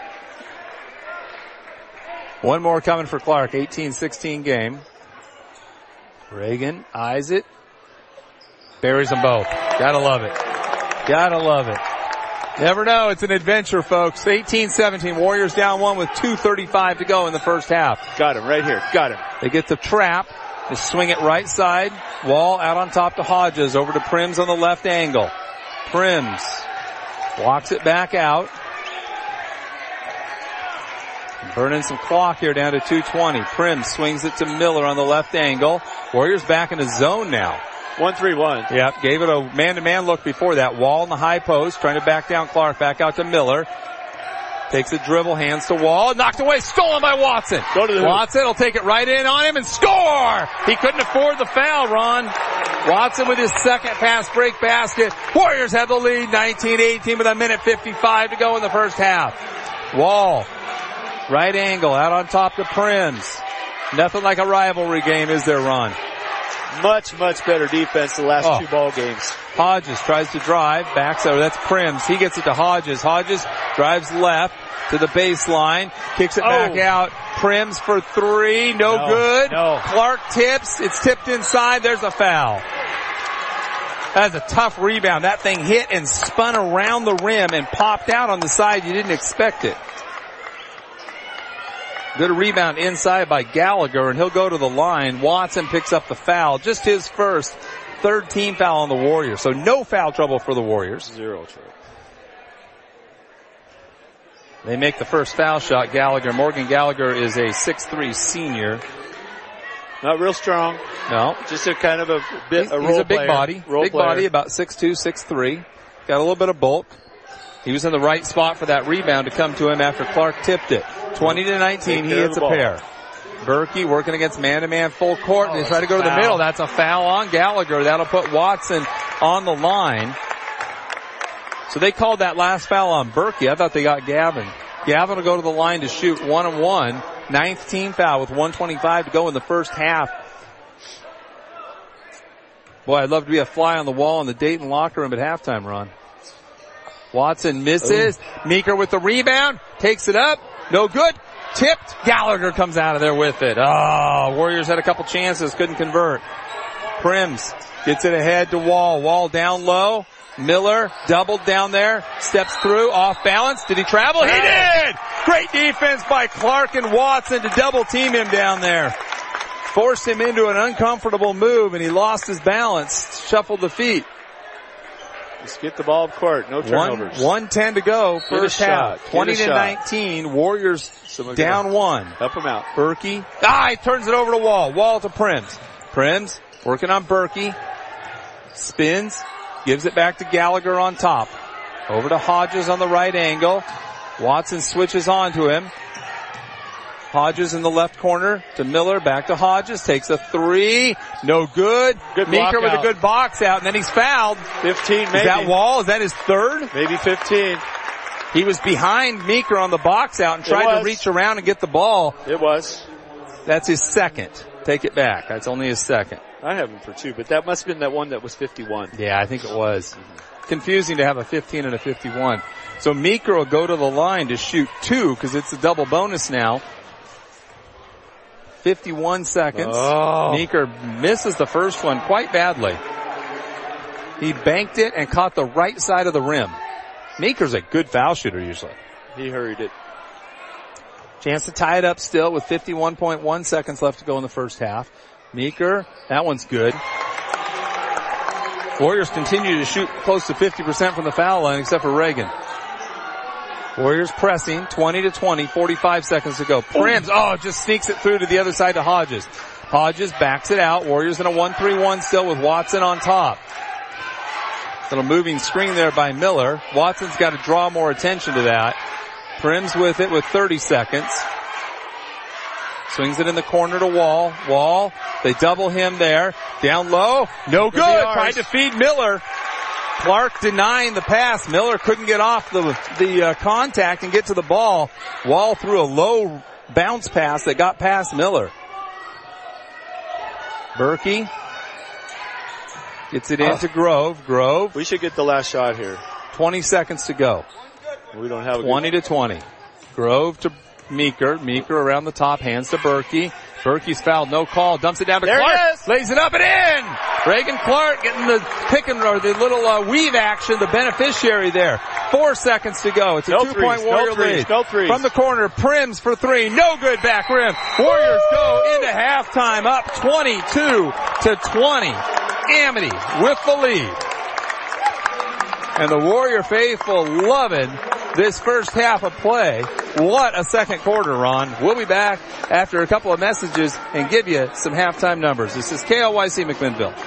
One more coming for Clark. eighteen sixteen game. Reagan eyes it. Buries them both. Gotta love it. Gotta love it. Never know. It's an adventure, folks. eighteen seventeen. Warriors down one with two thirty-five to go in the first half. Got him right here. Got him. They get the trap. They swing it right side. Wall out on top to Hodges. Over to Prims on the left angle. Prims walks it back out. Burning some clock here down to two twenty. Prims swings it to Miller on the left angle. Warriors back in the zone now. one three one. Yep, gave it a man-to-man look before that. Wall in the high post, trying to back down Clark. Back out to Miller. Takes a dribble, hands to Wall. Knocked away, stolen by Watson. Go to the Watson will take it right in on him and score! He couldn't afford the foul, Ron. Watson with his second pass break basket. Warriors have the lead, nineteen eighteen with a minute fifty-five to go in the first half. Wall. Right angle, out on top to Prims. Nothing like a rivalry game, is there, Ron? Much, much better defense the last oh. two ball games. Hodges tries to drive, backs over, that's Prims. He gets it to Hodges. Hodges drives left to the baseline, kicks it oh. back out. Prims for three, no, no good. No. Clark tips, it's tipped inside, there's a foul. That's a tough rebound. That thing hit and spun around the rim and popped out on the side. You didn't expect it. Good rebound inside by Gallagher, and he'll go to the line. Watson picks up the foul. Just his first, third team foul on the Warriors. So no foul trouble for the Warriors. Zero trouble. They make the first foul shot, Gallagher. Morgan Gallagher is a six three senior. Not real strong. No. Just a kind of a bit, He's, a role he's a big player. body. Role big player. body, about six two, six three. Got a little bit of bulk. He was in the right spot for that rebound to come to him after Clark tipped it. twenty to nineteen, he hits a pair. Berkey working against man-to-man full court. Oh, they try to go to the foul. middle. That's a foul on Gallagher. That'll put Watson on the line. So they called that last foul on Berkey. I thought they got Gavin. Gavin will go to the line to shoot one and one. Ninth team foul with one twenty-five to go in the first half. Boy, I'd love to be a fly on the wall in the Dayton locker room at halftime, Ron. Watson misses. Ooh. Meeker with the rebound. Takes it up. No good. Tipped. Gallagher comes out of there with it. Oh, Warriors had a couple chances. Couldn't convert. Prims gets it ahead to Wall. Wall down low. Miller doubled down there. Steps through. Off balance. Did he travel? He did! Great defense by Clark and Watson to double team him down there. Forced him into an uncomfortable move and he lost his balance. Shuffled the feet. Just get the ball up court. No turnovers. one ten to go. First half. twenty to nineteen. Warriors Someone down one. Help him out. Berkey. Ah, he turns it over to Wall. Wall to Prims. Prims working on Berkey. Spins. gives it back to Gallagher on top. Over to Hodges on the right angle. Watson switches on to him. Hodges in the left corner to Miller, back to Hodges, takes a three, no good. Good Meeker with out. a good box out, and then he's fouled. fifteen maybe. Is that Wall? Is that his third? Maybe fifteen. He was behind Meeker on the box out and tried to reach around and get the ball. It was. That's his second. Take it back. That's only his second. I have him for two, but that must have been that one that was fifty-one. Yeah, I think it was. Confusing to have a fifteen and a fifty-one. So Meeker will go to the line to shoot two because it's a double bonus now. fifty-one seconds. Oh. Meeker misses the first one quite badly. He banked it and caught the right side of the rim. Meeker's a good foul shooter usually. He hurried it. Chance to tie it up still with fifty-one point one seconds left to go in the first half. Meeker, that one's good. Warriors continue to shoot close to fifty percent from the foul line except for Reagan. Warriors pressing, twenty to twenty, forty-five seconds to go. Prims, oh, just sneaks it through to the other side to Hodges. Hodges backs it out. Warriors in a one three one still with Watson on top. Little moving screen there by Miller. Watson's got to draw more attention to that. Prims with it with thirty seconds. Swings it in the corner to Wall. Wall, they double him there. Down low, no good. Tried to feed Miller. Clark denying the pass. Miller couldn't get off the the uh, contact and get to the ball. Wall threw a low bounce pass that got past Miller. Berkey gets it into oh. Grove. Grove. We should get the last shot here. twenty seconds to go. We don't have a twenty to twenty. Grove to Meeker. Meeker around the top, hands to Berkey. Berkey's fouled, no call, dumps it down to there Clark, lays it up and in! Reagan Clark getting the pick and or the little uh, weave action, the beneficiary there. Four seconds to go. It's a no two-point threes, Warrior no threes, lead. No threes. From the corner, Prims for three, no good back rim. Warriors Woo! go into halftime up twenty-two to twenty. Amity with the lead. And the Warrior faithful loving this first half of play. What a second quarter, Ron. We'll be back after a couple of messages and give you some halftime numbers. This is K L Y C McMinnville.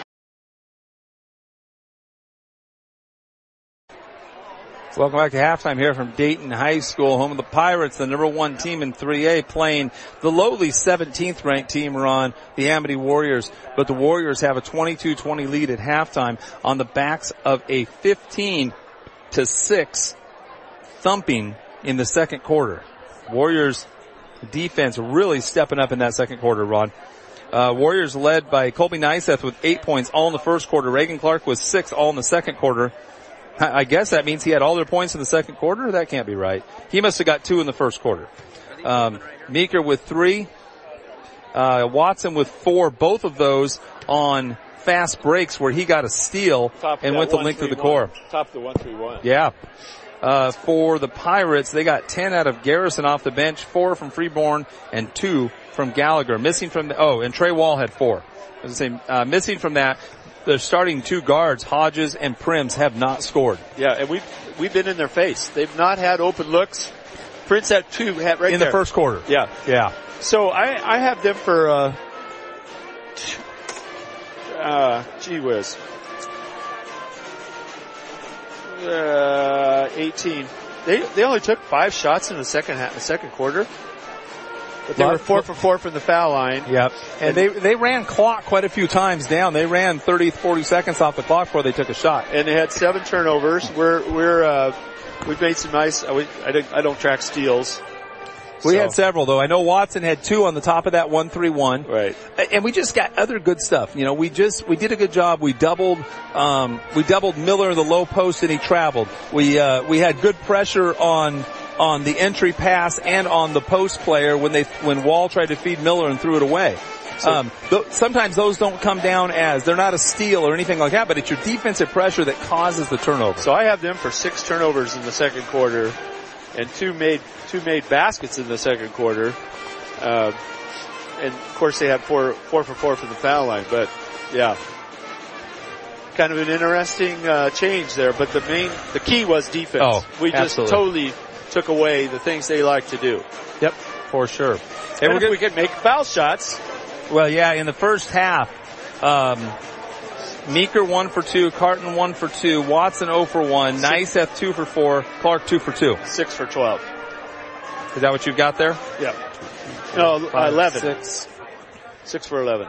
Welcome back to halftime here from Dayton High School, home of the Pirates, the number one team in three A, playing the lowly seventeenth ranked team, Ron, the Amity Warriors. But the Warriors have a twenty-two twenty lead at halftime on the backs of a fifteen to six thumping in the second quarter. Warriors defense really stepping up in that second quarter, Ron. Uh, Warriors led by Colby Nyseth with eight points all in the first quarter. Reagan Clark with six all in the second quarter. I guess that means he had all their points in the second quarter? That can't be right. He must have got two in the first quarter. Um, Meeker with three. Uh, Watson with four. Both of those on fast breaks where he got a steal Top and went the length of the core. Top of the one three one. Yeah. Uh, for the Pirates, they got ten out of Garrison off the bench, four from Freeborn, and two from Gallagher. Missing from the, oh, and Trey Wall had four. I was saying, uh, missing from that, the starting two guards, Hodges and Prims, have not scored. Yeah, and we've, we've been in their face. They've not had open looks. Prince had two, had right in there. the first quarter. Yeah. Yeah. So I, I have them for, uh, uh, gee whiz. Uh, eighteen. They, they only took five shots in the second half, the second quarter. But they were four for four from the foul line. Yep. And, and they, they ran clock quite a few times down. They ran thirty, forty seconds off the clock before they took a shot. And they had seven turnovers. We're, we're, uh, we've made some nice, I, I, don't, I don't track steals. We so. had several though. I know Watson had two on the top of that one three one. Right. And we just got other good stuff. You know, we just, we did a good job. We doubled, um, we doubled Miller in the low post and he traveled. We, uh, we had good pressure on, on the entry pass and on the post player when they, when Wall tried to feed Miller and threw it away. So, um, th- sometimes those don't come down as, they're not a steal or anything like that, but it's your defensive pressure that causes the turnover. So I have them for six turnovers in the second quarter and two made, two made baskets in the second quarter. Uh, and of course they had four, four for four from the foul line, but yeah. Kind of an interesting, uh, change there, but the main, the key was defense. Oh, we just absolutely. totally took away the things they like to do. Yep, for sure. And, and if we could make foul shots. Well, yeah, in the first half, um, Meeker one for two, Carton one for two, Watson zero for one, Niceth two for four, Clark two for two. Six for twelve. Is that what you've got there? Yeah. No, Five, eleven. Six. Six for eleven.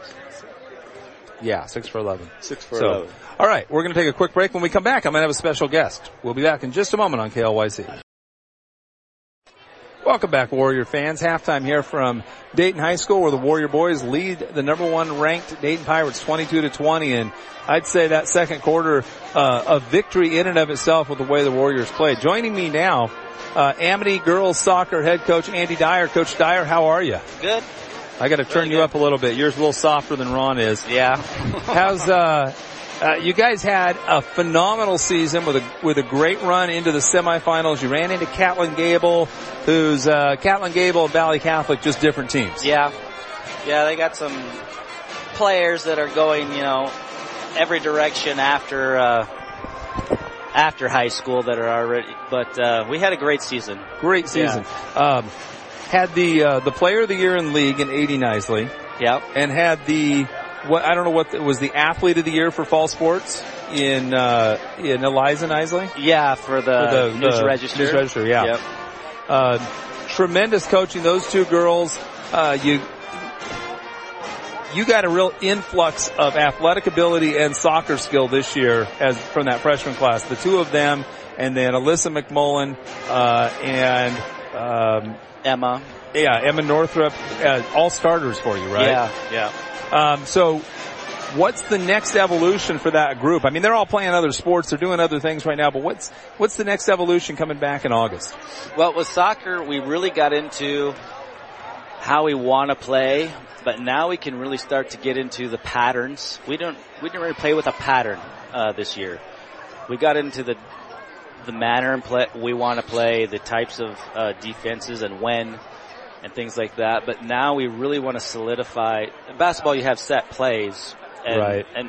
Yeah, six for eleven. Six for so, eleven. All right, we're going to take a quick break. When we come back, I'm going to have a special guest. We'll be back in just a moment on K L Y C. Welcome back, Warrior fans. Halftime here from Dayton High School, where the Warrior boys lead the number one ranked Dayton Pirates twenty-two to twenty. And I'd say that second quarter, uh, a victory in and of itself with the way the Warriors played. Joining me now, uh, Amity girls soccer head coach Andy Dyer. Coach Dyer, how are you? Good. I got to turn really you up a little bit. Yours a little softer than Ron is. Yeah. How's uh? Uh, you guys had a phenomenal season with a with a great run into the semifinals. You ran into Catlin Gable, who's uh, Catlin Gable and Valley Catholic, just different teams. Yeah, yeah, they got some players that are going, you know, every direction after uh, after high school that are already. But uh, we had a great season. Great season. Yeah. Um, had the uh, the Player of the Year in league in A D Nisley. Yep. And had the what I don't know what the, was the Athlete of the Year for fall sports in uh, in Eliza Nisley. Yeah, for the, for the News the Register. News Register, yeah. Yep. Uh, tremendous coaching. Those two girls, uh, you, you got a real influx of athletic ability and soccer skill this year as from that freshman class. The two of them, and then Alyssa McMullen, uh, and, um, Emma. Yeah, Emma Northrup, uh, all starters for you, right? Yeah, yeah. Um, so, what's the next evolution for that group? I mean, they're all playing other sports, they're doing other things right now, but what's, what's the next evolution coming back in August? Well, with soccer, we really got into how we want to play, but now we can really start to get into the patterns. We don't, we didn't really play with a pattern, uh, this year. We got into the, the manner and play we want to play, the types of, uh, defenses and when, and things like that. But now we really want to solidify. In basketball, you have set plays. And, right. And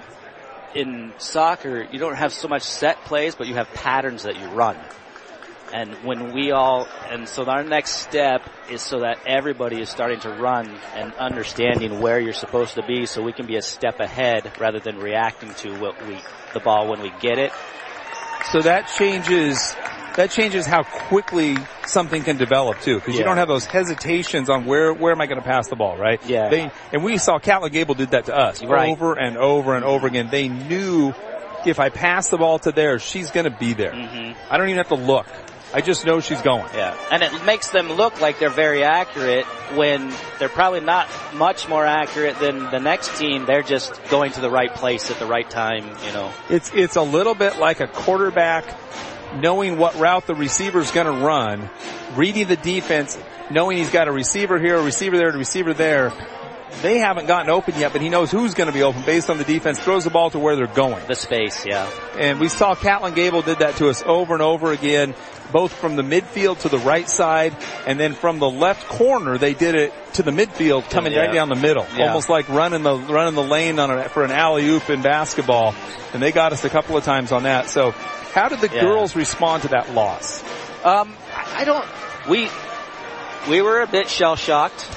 in soccer, you don't have so much set plays, but you have patterns that you run. And when we all, and so our next step is so that everybody is starting to run and understanding where you're supposed to be, so we can be a step ahead rather than reacting to what we, the ball when we get it. So that changes, that changes how quickly something can develop too, because yeah. you don't have those hesitations on where, where am I going to pass the ball, right? Yeah. They, and we saw Catlin Gable did that to us right. over and over and over again. They knew if I pass the ball to there, she's going to be there. Mm-hmm. I don't even have to look. I just know she's going. Yeah. And it makes them look like they're very accurate when they're probably not much more accurate than the next team. They're just going to the right place at the right time, you know. It's, it's a little bit like a quarterback knowing what route the receiver's going to run, reading the defense, knowing he's got a receiver here, a receiver there, a receiver there. They haven't gotten open yet, but he knows who's going to be open based on the defense, throws the ball to where they're going. The space, yeah. And we saw Catlin Gable did that to us over and over again, both from the midfield to the right side, and then from the left corner, they did it to the midfield, coming yeah. right down the middle. Yeah. Almost like running the, running the lane on a, for an alley-oop in basketball. And they got us a couple of times on that. So how did the yeah. girls respond to that loss? Um, I don't, we, we were a bit shell-shocked.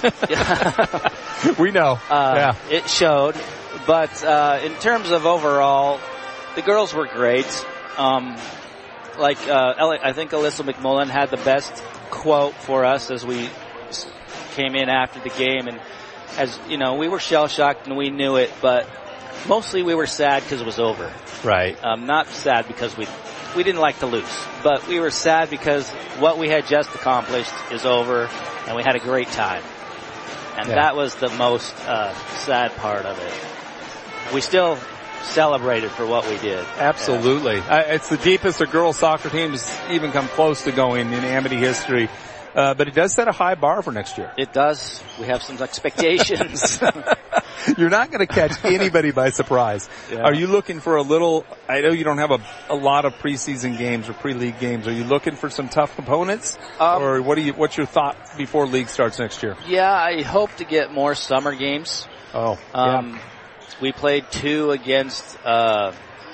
We know. Uh, yeah. It showed. But, uh, in terms of overall, the girls were great. Um, like, uh, I think Alyssa McMullen had the best quote for us as we came in after the game. And as, you know, we were shell-shocked and we knew it, but mostly we were sad because it was over. Right. Um, not sad because we, we didn't like to lose, but we were sad because what we had just accomplished is over and we had a great time. And yeah. that was the most, uh, sad part of it. We still celebrated for what we did. Absolutely. Yeah. Uh, it's the deepest a girls soccer team has even come close to going in Amity history. Uh, but it does set a high bar for next year. It does. We have some expectations. You're not going to catch anybody by surprise. Yeah. Are you looking for a little, I know you don't have a, a lot of preseason games or pre-league games. Are you looking for some tough opponents? Um, or what do you, what's your thought before league starts next year? Yeah, I hope to get more summer games. Oh, um, yeah. We played two against, uh,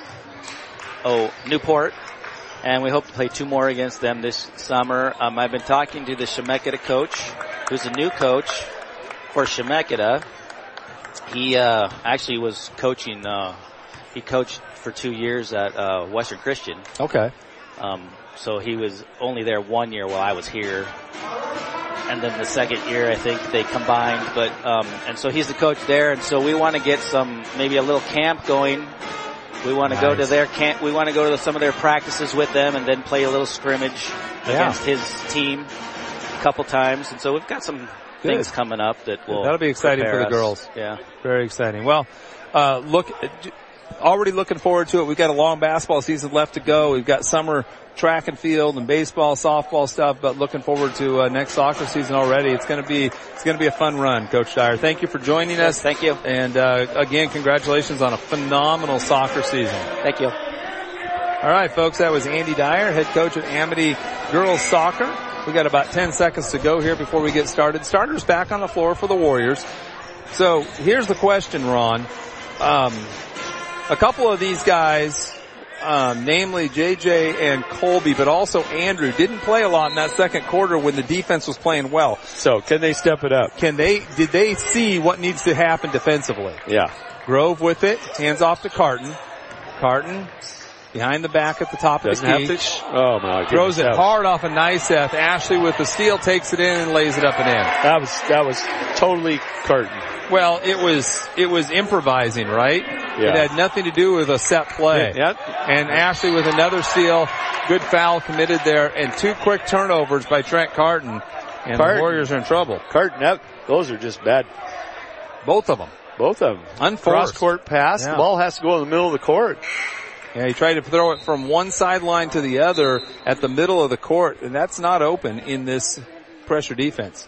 oh, Newport. And we hope to play two more against them this summer. Um, I've been talking to the Chemeketa coach, who's a new coach for Chemeketa. He, uh, actually was coaching, uh, he coached for two years at uh, Western Christian. Okay. Um, so he was only there one year while I was here. And then the second year, I think they combined. But um, and so he's the coach there. And so we want to get some, maybe a little camp going. We want to Nice. go to their camp. We want to go to some of their practices with them, and then play a little scrimmage Yeah. against his team a couple times. And so we've got some Good. things coming up that will. That'll be exciting for prepare the us. girls. Yeah. Very exciting. Well, uh, look, already looking forward to it. We've got a long basketball season left to go. We've got summer track and field and baseball, softball stuff, but looking forward to uh, next soccer season already. It's going to be it's going to be a fun run, Coach Dyer. Thank you for joining us. Thank you. And uh, again, congratulations on a phenomenal soccer season. Thank you. All right, folks, that was Andy Dyer, head coach at Amity Girls Soccer. We got about ten seconds to go here before we get started. Starters back on the floor for the Warriors. So here's the question, Ron. Um, a couple of these guys, um, namely J J and Colby, but also Andrew, didn't play a lot in that second quarter when the defense was playing well. So can they step it up? Can they, did they see what needs to happen defensively? Yeah. Grove with it, hands off to Carton. Carton behind the back at the top Doesn't of the key. have to. Sh- oh my goodness. Throws it That was- hard off of Niceth. Ashley with the steal takes it in and lays it up and in. That was, that was totally Carton. Well, it was, it was improvising, right? Yeah. It had nothing to do with a set play. Yep. And Ashley with another steal. Good foul committed there and two quick turnovers by Trent Carton. And Carton. the Warriors are in trouble. Carton, that, those are just bad. Both of them. Both of them. Unforced. Cross court pass. Yeah. The ball has to go in the middle of the court. Yeah, he tried to throw it from one sideline to the other at the middle of the court, and that's not open in this pressure defense.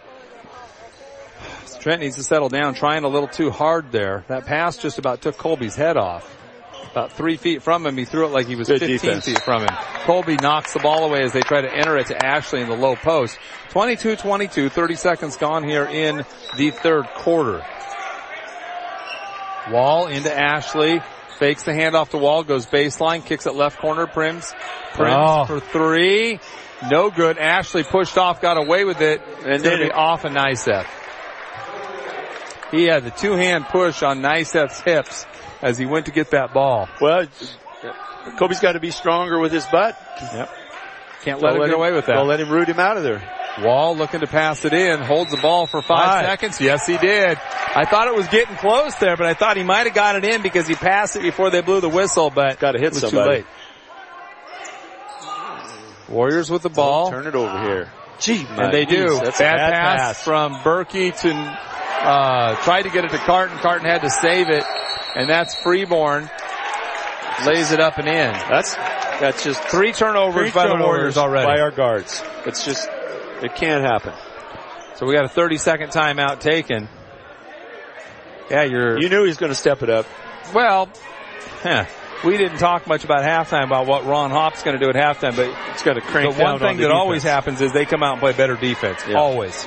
So Trent needs to settle down, trying a little too hard there. That pass just about took Colby's head off. About three feet from him, he threw it like he was Good fifteen defense. feet from him. Colby knocks the ball away as they try to enter it to Ashley in the low post. twenty-two twenty-two, thirty seconds gone here in the third quarter. Wall into Ashley. Fakes the handoff to Wall, goes baseline, kicks it left corner, Prims. Prims Oh. for three. No good. Ashley pushed off, got away with it, and then Did be it. off of Niceth. He had the two-hand push on Niceth's hips as he went to get that ball. Well, Kobe's got to be stronger with his butt. Yep. Can't let Don't him get away with that. Don't let him root him out of there. Wall looking to pass it in, holds the ball for five, Five. seconds. Yes, he did. I thought it was getting close there, but I thought he might have got it in because he passed it before they blew the whistle, but Gotta hit it was somebody. too late. Warriors with the ball. Turn it over here. Gee, And they do. That's bad a bad pass, pass. from Berkey to, uh, tried to get it to Carton. Carton had to save it. And that's Freeborn. Lays it up and in. That's, that's just Three turnovers three by the turnovers Warriors already. by our guards. It's just, it can't happen. So we got a thirty second timeout taken. Yeah, you're, You knew he was going to step it up. well, huh, we didn't talk much about halftime about what Ron Hopp's going to do at halftime, but It's got to crank the down one thing on the that always defense. happens is they come out and play better defense. Yeah. Always.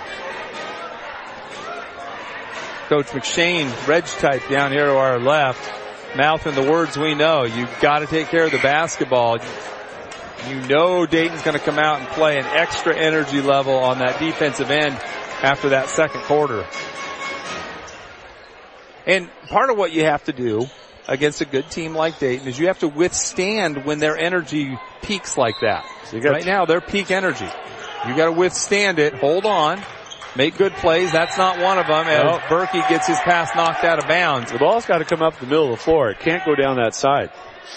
Coach McShane, Reg type down here to our left, mouthing the words we know. You've got to take care of the basketball. You know Dayton's going to come out and play an extra energy level on that defensive end after that second quarter. And part of what you have to do against a good team like Dayton is you have to withstand when their energy peaks like that. So you got Right now, they're peak energy. You got to withstand it, hold on, make good plays. That's not one of them as Nope. Berkey gets his pass knocked out of bounds. The ball's got to come up the middle of the floor. It can't go down that side.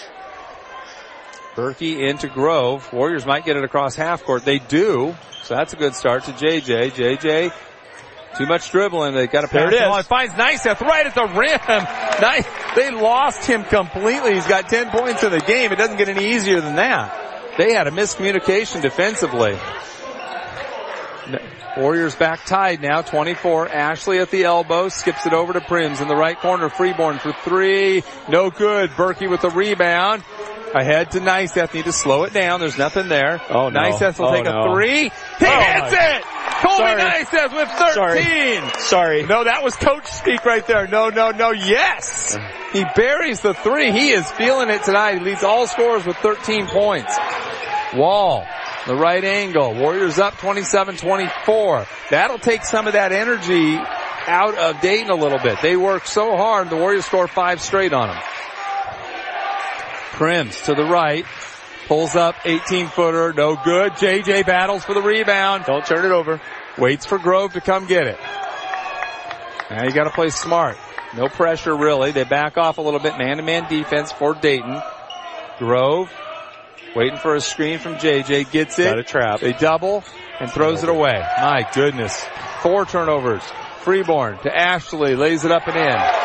Berkey into Grove. Warriors might get it across half court. They do. So that's a good start to J J. J J, too much dribbling. They got to There pass it the ball. is. It finds Niceth right at the rim. Nice. They lost him completely. He's got ten points in the game. It doesn't get any easier than that. They had a miscommunication defensively. Warriors back tied now, twenty-four. Ashley at the elbow, skips it over to Prims in the right corner. Freeborn for three. No good. Berkey with the rebound. Ahead to Niceth. Need to slow it down. There's nothing there. Oh, no. Niceth will Oh, take a no. three. He Oh, hits my- it! Colby Sorry. Niceth with thirteen. Sorry. Sorry. No, that was coach speak right there. No, no, no. Yes! He buries the three. He is feeling it tonight. He leads all scorers with thirteen points. Wall, the right angle. Warriors up twenty-seven twenty-four. That'll take some of that energy out of Dayton a little bit. They work so hard. The Warriors score five straight on them. Prims to the right. Pulls up, eighteen footer, no good. J J battles for the rebound. Don't turn it over. Waits for Grove to come get it. Now you gotta play smart. No pressure really. They back off a little bit. Man-to-man defense for Dayton. Grove waiting for a screen from J J. Gets it. Got a trap. They double and throws it away. My goodness. Four turnovers. Freeborn to Ashley. Lays it up and in.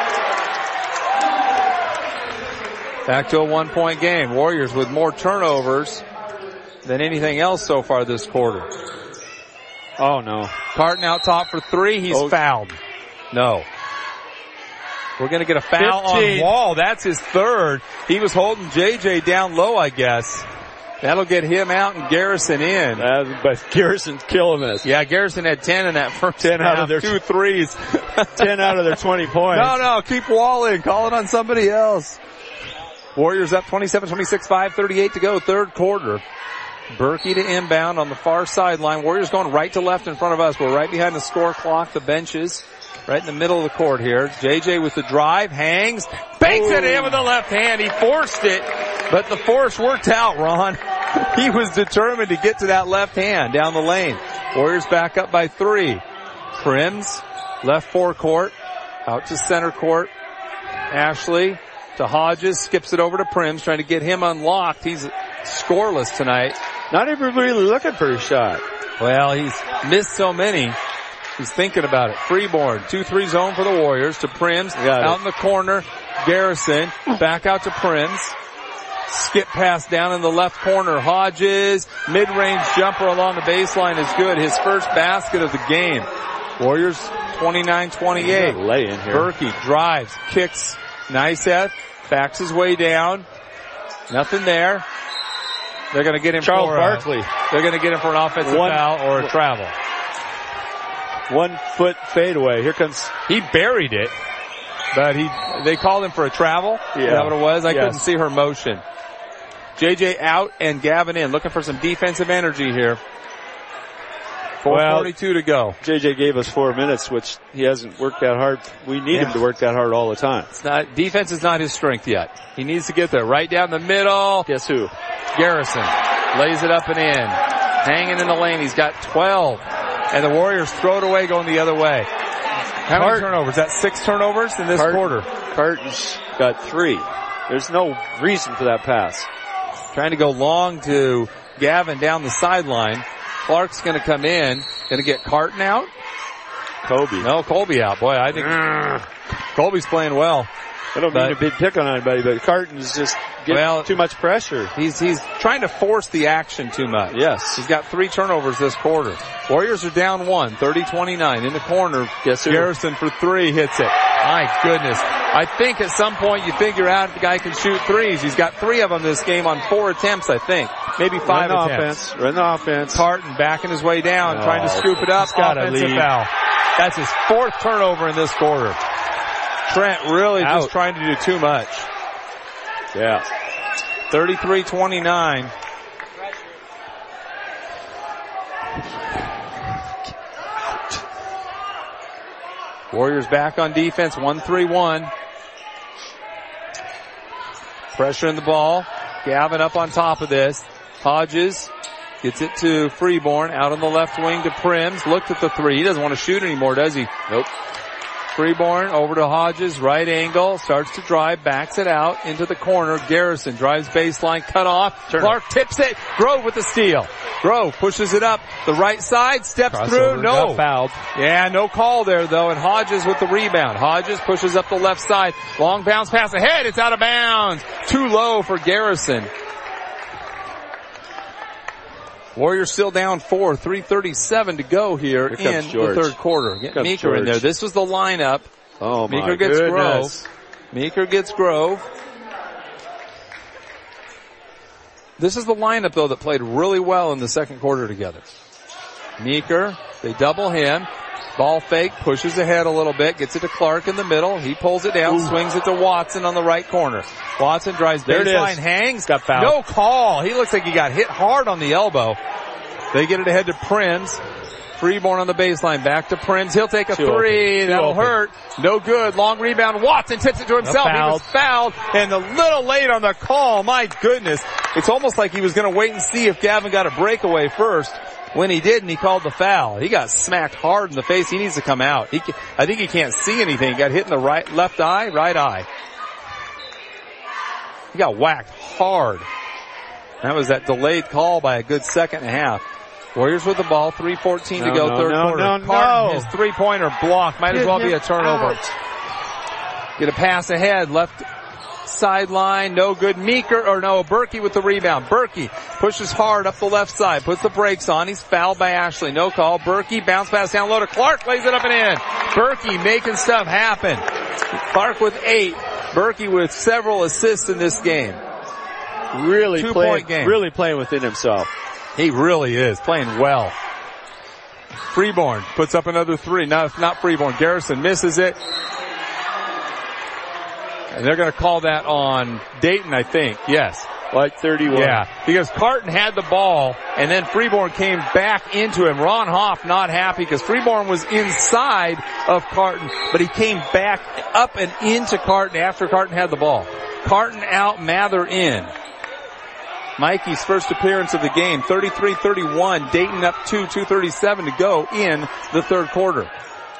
Back to a one-point game. Warriors with more turnovers than anything else so far this quarter. Oh, no. Carton out top for three. He's oh. fouled. No. We're going to get a foul fifteen. on Wall. That's his third. He was holding J J down low, I guess. That'll get him out and Garrison in. Uh, but Garrison's killing this. Yeah, Garrison had ten in that first ten half. out of their two threes. ten out of their twenty points. No, no, keep Wall in. Call it on somebody else. Warriors up twenty-seven twenty-six, five thirty-eight to go, third quarter. Berkey to inbound on the far sideline. Warriors going right to left in front of us. We're right behind the score clock, the benches, right in the middle of the court here. J J with the drive, hangs, banks Ooh. it in with the left hand. He forced it, but the force worked out, Ron. He was determined to get to that left hand down the lane. Warriors back up by three. Prims, left forecourt, out to center court. Ashley to Hodges, skips it over to Prims, trying to get him unlocked. He's scoreless tonight. Not even really looking for a shot. Well, he's missed so many. He's thinking about it. Freeborn, two three zone for the Warriors to Prims, out in the corner. Garrison, back out to Prims. Skip pass down in the left corner. Hodges, mid-range jumper along the baseline is good. His first basket of the game. Warriors twenty-nine twenty-eight. Lay in here. Berkey drives, kicks. Niceth backs his way down. Nothing there. They're going to get him Charles for Barkley. Uh, they're going to get him for an offensive One, foul or a travel. One foot fadeaway. Here comes. He buried it, but he they called him for a travel. Yeah. Is that what it was? I yes. couldn't see her motion. J J out and Gavin in, looking for some defensive energy here. four forty-two well, to go. J J gave us four minutes, which he hasn't worked that hard. We need yeah. him to work that hard all the time. It's not, defense is not his strength yet. He needs to get there. Right down the middle. Guess who? Garrison lays it up and in. Hanging in the lane. He's got twelve. And the Warriors throw it away going the other way. How many turnovers? That's six turnovers in this Carton, quarter. Carton's got three. There's no reason for that pass. Trying to go long to Gavin down the sideline. Clark's going to come in. Going to get Carton out. Colby. No, Colby out. Boy, I think Colby's playing well. I don't mean a big pick on anybody, but Carton's just getting well, too much pressure. He's he's trying to force the action too much. Yes. He's got three turnovers this quarter. Warriors are down one, thirty twenty-nine. In the corner, yes, sir. Garrison for three hits it. My goodness. I think at some point you figure out if the guy can shoot threes. He's got three of them this game on four attempts, I think. Maybe five Run the attempts. Offense. Run the offense. Carton backing his way down, oh, trying to scoop it up. Offensive foul. That's his fourth turnover in this quarter. Trent really Out. just trying to do too much. Yeah. thirty-three twenty-nine. Warriors back on defense, one three one. Pressure in the ball. Gavin up on top of this. Hodges gets it to Freeborn, out on the left wing to Prims. Looked at the three. He doesn't want to shoot anymore, does he? Nope. Freeborn over to Hodges, right angle, starts to drive, backs it out into the corner. Garrison drives baseline, cut off. Turn Clark it. tips it. Grove with the steal. Grove pushes it up the right side, steps Crossover, through. No. Got fouled. Yeah, no call there though. And Hodges with the rebound. Hodges pushes up the left side. Long bounce pass ahead. It's out of bounds. Too low for Garrison. Warriors still down four, three thirty-seven to go here, here in George. the third quarter. Get Meeker George. in there. This was the lineup. Oh my Meeker gets goodness. Grove. Meeker gets Grove. This is the lineup though that played really well in the second quarter together. Meeker, they double him. Ball fake, pushes ahead a little bit, gets it to Clark in the middle. He pulls it down, Ooh. swings it to Watson on the right corner. Watson drives baseline, hangs. Got fouled. No call. He looks like he got hit hard on the elbow. They get it ahead to Prims. Freeborn on the baseline. Back to Prinz. He'll take a Too three. open. That'll Too open. hurt. No good. Long rebound. Watson tips it to himself. He was fouled and a little late on the call. My goodness. It's almost like he was going to wait and see if Gavin got a breakaway first. When he didn't, he called the foul. He got smacked hard in the face. He needs to come out. He, I think he can't see anything. He got hit in the right, left eye, right eye. He got whacked hard. That was that delayed call by a good second and a half. Warriors with the ball, three fourteen no, to go, no, third no, quarter. No, no, Carton, no. his three-pointer blocked. Might Get as well be a turnover. Out. Get a pass ahead, left sideline, no good. Meeker, or no, Berkey with the rebound. Berkey pushes hard up the left side, puts the brakes on. He's fouled by Ashley. No call. Berkey, bounce pass down low to Clark, lays it up and in. Berkey making stuff happen. Clark with eight. Berkey with several assists in this game. Really Two playing, point game. really playing within himself. He really is playing well. Freeborn puts up another three. No, it's not Freeborn. Garrison misses it. And they're going to call that on Dayton, I think. Yes. Like thirty-one. Yeah, because Carton had the ball, and then Freeborn came back into him. Ron Hoff not happy because Freeborn was inside of Carton, but he came back up and into Carton after Carton had the ball. Carton out, Mather in. Mikey's first appearance of the game, thirty-three thirty-one. Dayton up two, two thirty-seven to go in the third quarter.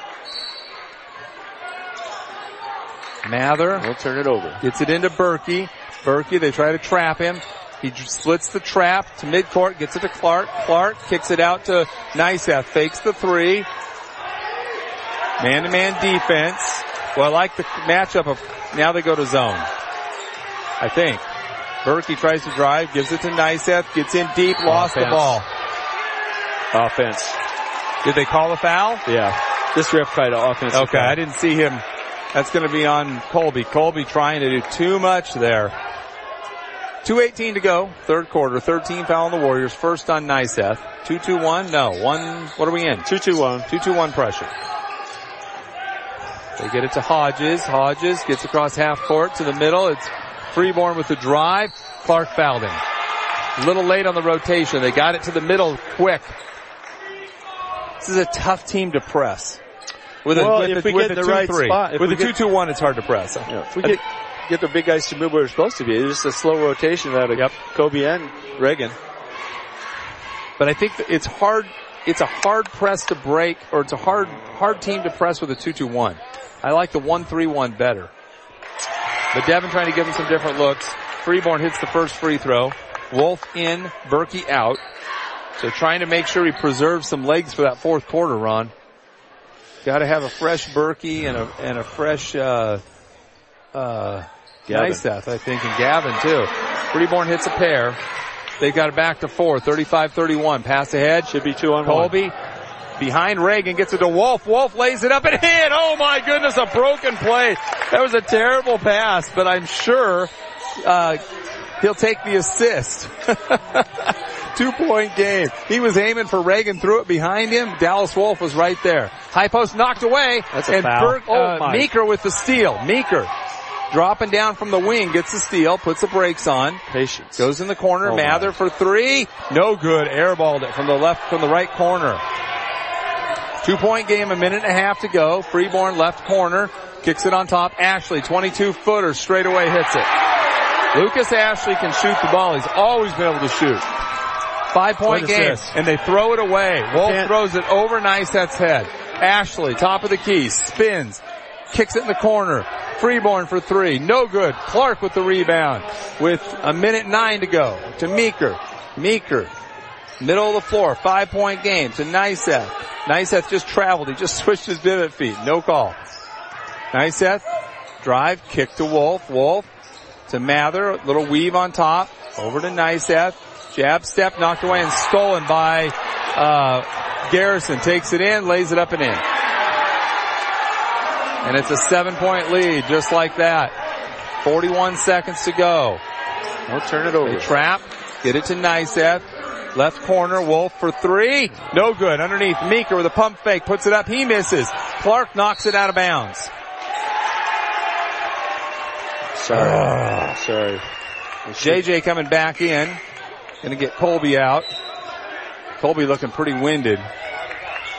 Mather. We'll turn it over. Gets it into Berkey. Berkey, they try to trap him. He splits the trap to midcourt, gets it to Clark. Clark kicks it out to Nyseth, fakes the three. Man-to-man defense. Well, I like the matchup of, now they go to zone. I think. Berkey tries to drive, gives it to Nyseth, gets in deep, lost Offense. the ball. Offense. Did they call a foul? Yeah. This ref tried to offense. Okay, I didn't see him. That's going to be on Colby. Colby trying to do too much there. two eighteen to go, third quarter. thirteen foul on the Warriors. First on Nyseth. two two one? No. One, what are we in? two two one. two two one pressure. They get it to Hodges. Hodges gets across half court to the middle. It's Freeborn with the drive. Clark fouled him. A little late on the rotation. They got it to the middle quick. This is a tough team to press. With well, a, with if a, we with get a in the two, right three. spot. With a two two one, it's hard to press. Yeah, if we get, get the big guys to move where they're supposed to be, it's just a slow rotation out of yep. Kobe and Reagan. But I think that it's hard, it's a hard press to break, or it's a hard, hard team to press with a two two one. I like the one three one better. But Devin trying to give him some different looks. Freeborn hits the first free throw. Wolf in, Berkey out. So trying to make sure he preserves some legs for that fourth quarter, Ron. Got to have a fresh Berkey and a and a fresh uh uh Nyseth, I think, and Gavin too. Freeborn hits a pair. They got it back to four, thirty-five thirty-one. Pass ahead. Should be two on Colby one. Behind Reagan, gets it to Wolf. Wolf lays it up and in. Oh my goodness, a broken play. That was a terrible pass, but I'm sure uh he'll take the assist. Two point game. He was aiming for Reagan, threw it behind him. Dallas Wolf was right there. High post knocked away. That's a and foul. Bert, uh, oh Meeker with the steal. Meeker dropping down from the wing, gets the steal, puts the brakes on. Patience. Goes in the corner. Oh Mather my. for three. No good. Airballed it from the left, from the right corner. Two point game, a minute and a half to go. Freeborn left corner. Kicks it on top. Ashley, twenty-two footer, straight away hits it. Lucas Ashley can shoot the ball. He's always been able to shoot. Five point game. Assist. And they throw it away. Wolf Can't. throws it over Nyseth's head. Ashley, top of the key, spins. Kicks it in the corner. Freeborn for three. No good. Clark with the rebound. With a minute nine to go. To Meeker. Meeker. Middle of the floor. Five point game. To Nyseth. Nyseth just traveled. He just switched his pivot feet. No call. Nyseth. Drive. Kick to Wolf. Wolf. To Mather. Little weave on top. Over to Nyseth. Jab step knocked away and stolen by uh Garrison. Takes it in. Lays it up and in. And it's a seven point lead just like that. forty-one seconds to go. Don't turn it over. They trap. Get it to Nyseth. Left corner. Wolf for three. No good. Underneath. Meeker with a pump fake. Puts it up. He misses. Clark knocks it out of bounds. Sorry. Uh, Sorry. J J coming back in. Gonna get Colby out. Colby looking pretty winded.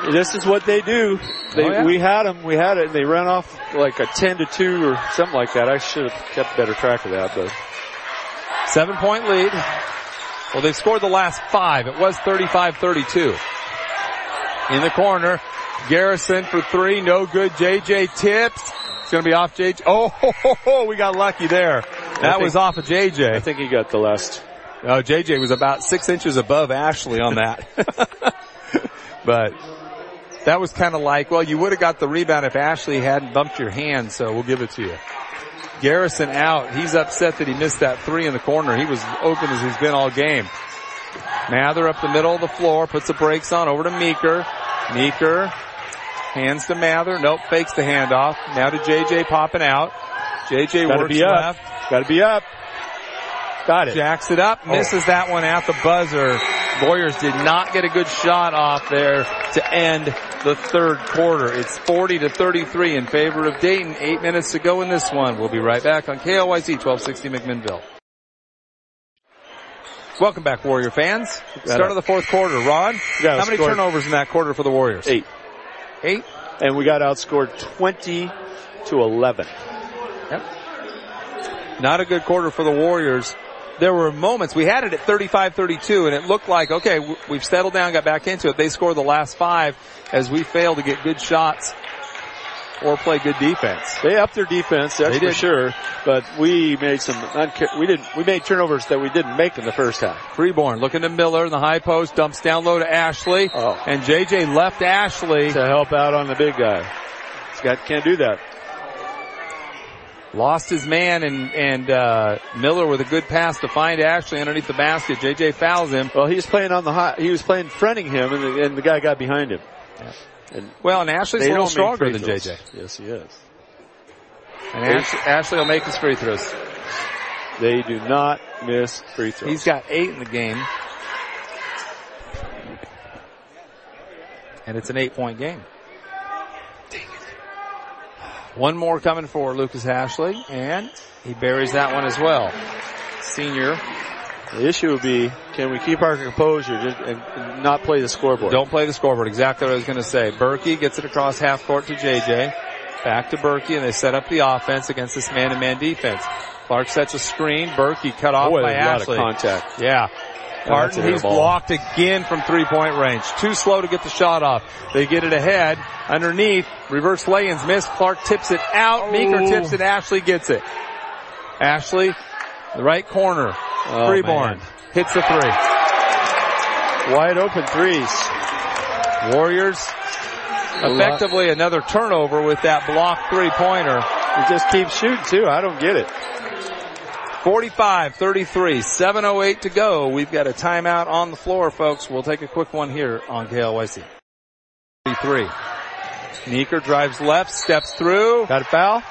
This is what they do. They, oh, yeah. We had them. We had it, and they ran off like a ten to two or something like that. I should have kept better track of that, but seven point lead. Well, they've scored the last five. It was thirty-five thirty-two. In the corner, Garrison for three, no good. J J tips. It's going to be off J J. Oh, ho, ho, ho, we got lucky there. That think, was off of J J. I think he got the last. Oh, J J was about six inches above Ashley on that. But that was kind of like, well, you would have got the rebound if Ashley hadn't bumped your hand, so we'll give it to you. Garrison out. He's upset that he missed that three in the corner. He was open as he's been all game. Mather up the middle of the floor, puts the brakes on over to Meeker. Meeker hands to Mather. Nope, fakes the handoff. Now to J J popping out. J J Gotta works be up. left. Gotta be up. Got it. Jacks it up, misses oh. that one at the buzzer. Warriors did not get a good shot off there to end the third quarter. It's forty to thirty-three in favor of Dayton. Eight minutes to go in this one. We'll be right back on K L Y C twelve sixty McMinnville. Welcome back, Warrior fans. Start of the fourth quarter. Ron, how many turnovers in that quarter for the Warriors? Eight. Eight? And we got outscored twenty to eleven. Yep. Not a good quarter for the Warriors. There were moments, we had it at thirty-five thirty-two, and it looked like, okay, we've settled down, got back into it. They scored the last five as we failed to get good shots or play good defense. They upped their defense, that's for sure, but we made some, unca- we didn't, we made turnovers that we didn't make in the first half. Freeborn looking to Miller in the high post, dumps down low to Ashley, oh. and J J left Ashley to help out on the big guy. This guy can't do that. Lost his man, and, and, uh, Miller with a good pass to find Ashley underneath the basket. J J fouls him. Well, he was playing on the high, he was playing fronting him, and the, and the guy got behind him. Yeah. And well, and Ashley's a little stronger than J J. Yes, he is. And Ashley, Ashley will make his free throws. They do not miss free throws. He's got eight in the game. And it's an eight-point game. One more coming for Lucas Ashley, and he buries that one as well. Senior. The issue would be, can we keep our composure and not play the scoreboard? Don't play the scoreboard. Exactly what I was going to say. Berkey gets it across half court to J J. Back to Berkey, and they set up the offense against this man-to-man defense. Clark sets a screen. Berkey cut off Boy, by a Ashley. lot of contact. Yeah. Martin, he's blocked again from three-point range. Too slow to get the shot off. They get it ahead. Underneath, reverse lay-ins miss. Clark tips it out. Oh. Meeker tips it. Ashley gets it. Ashley, the right corner. Oh, Freeborn hits the three. Wide open threes. Warriors, effectively another turnover with that blocked three-pointer. He just keeps shooting, too. I don't get it. forty-five thirty-three, seven oh eight to go. We've got a timeout on the floor, folks. We'll take a quick one here on K L Y C. thirty-three. Meeker drives left, steps through. Got a foul?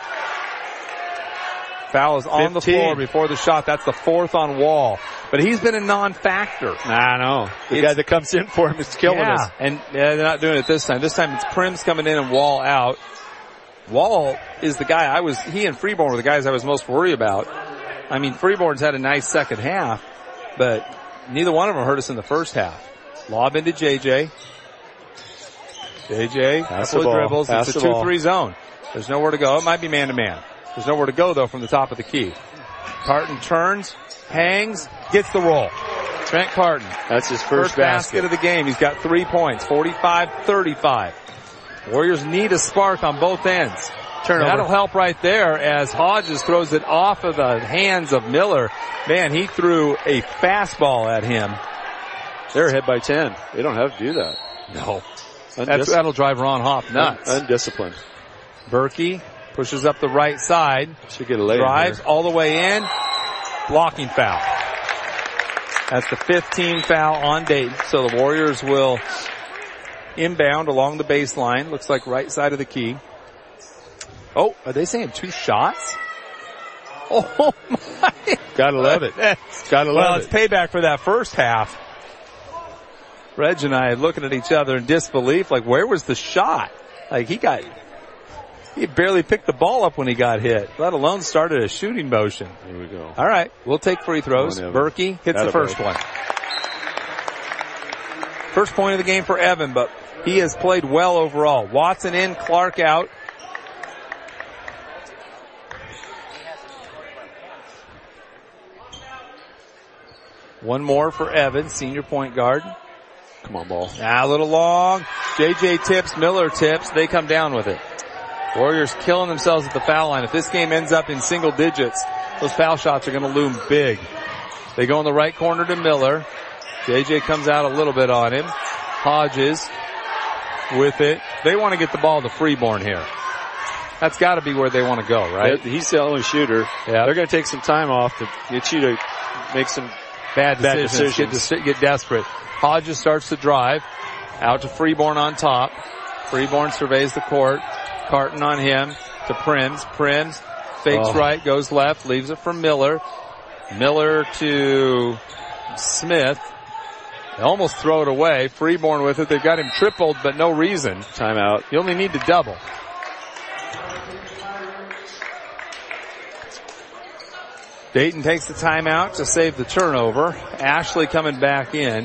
Foul is on the floor before the shot. That's the fourth on Wall. But he's been a non-factor. I know. The it's, guy that comes in for him is killing yeah, us. And yeah, they're not doing it this time. This time it's Prims coming in and Wall out. Wall is the guy I was, he and Freeborn were the guys I was most worried about. I mean, Freeborn's had a nice second half, but neither one of them hurt us in the first half. Lob into J J. J J, couple of dribbles. Pass it's a two three zone. There's nowhere to go. It might be man-to-man. There's nowhere to go, though, from the top of the key. Carton turns, hangs, gets the roll. Trent Carton. That's his First first, basket. basket of the game. He's got three points, forty-five thirty-five. Warriors need a spark on both ends. Turnover. That'll help right there as Hodges throws it off of the hands of Miller. Man, he threw a fastball at him. They're ahead by ten. They don't have to do that. No. That's, that'll drive Ron Hoff nuts. Undisciplined. Berkey pushes up the right side. Should get a lay. Drives all the way in. Blocking foul. That's the fifteenth foul on Dayton. So the Warriors will inbound along the baseline. Looks like right side of the key. Oh, are they saying two shots? Oh my. Gotta love it. Gotta love well, it. It's payback for that first half. Reg and I looking at each other in disbelief, like where was the shot? Like he got, he barely picked the ball up when he got hit, let alone started a shooting motion. Here we go. All right, we'll take free throws. Berkey hits the first one. First point of the game for Evan, but he has played well overall. Watson in, Clark out. One more for Evans, senior point guard. Come on, ball. Ah, a little long. J J tips, Miller tips. They come down with it. Warriors killing themselves at the foul line. If this game ends up in single digits, those foul shots are going to loom big. They go in the right corner to Miller. J J comes out a little bit on him. Hodges with it. They want to get the ball to Freeborn here. That's got to be where they want to go, right? He's the only shooter. Yeah. They're going to take some time off to get you to make some bad bad decisions. decisions. Get, get desperate. Hodges starts to drive. Out to Freeborn on top. Freeborn surveys the court. Carton on him to Prims. Prims fakes oh. right, goes left, leaves it for Miller. Miller to Smith. They almost throw it away. Freeborn with it. They've got him tripled, but no reason. Timeout. You only need to double. Dayton takes the timeout to save the turnover. Ashley coming back in.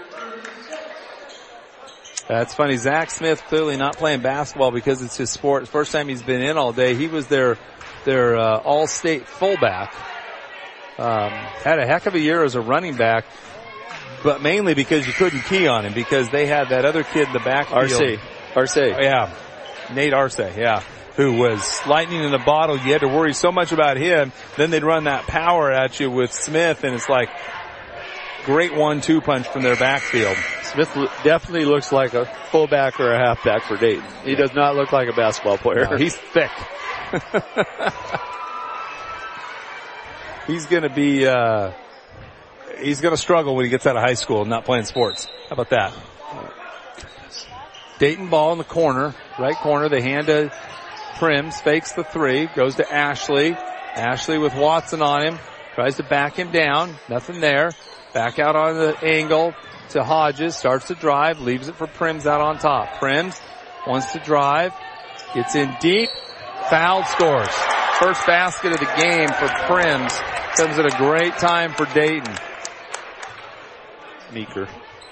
That's funny. Zach Smith clearly not playing basketball because it's his sport. First time he's been in all day. He was their their uh, all-state fullback. Um, had a heck of a year as a running back, but mainly because you couldn't key on him because they had that other kid in the backfield. R C. R C. Oh, yeah. Nate Arce, yeah. Who was lightning in a bottle. You had to worry so much about him. Then they'd run that power at you with Smith, and it's like great one two punch from their backfield. Smith definitely looks like a fullback or a halfback for Dayton. He does not look like a basketball player. No, he's thick. He's going to be, uh, he's going to struggle when he gets out of high school and not playing sports. How about that? Dayton ball in the corner, right corner. They hand to Prims, fakes the three, goes to Ashley. Ashley with Watson on him, tries to back him down. Nothing there. Back out on the angle to Hodges, starts to drive, leaves it for Prims out on top. Prims wants to drive, gets in deep, fouled, scores. First basket of the game for Prims. Comes at a great time for Dayton. Meeker.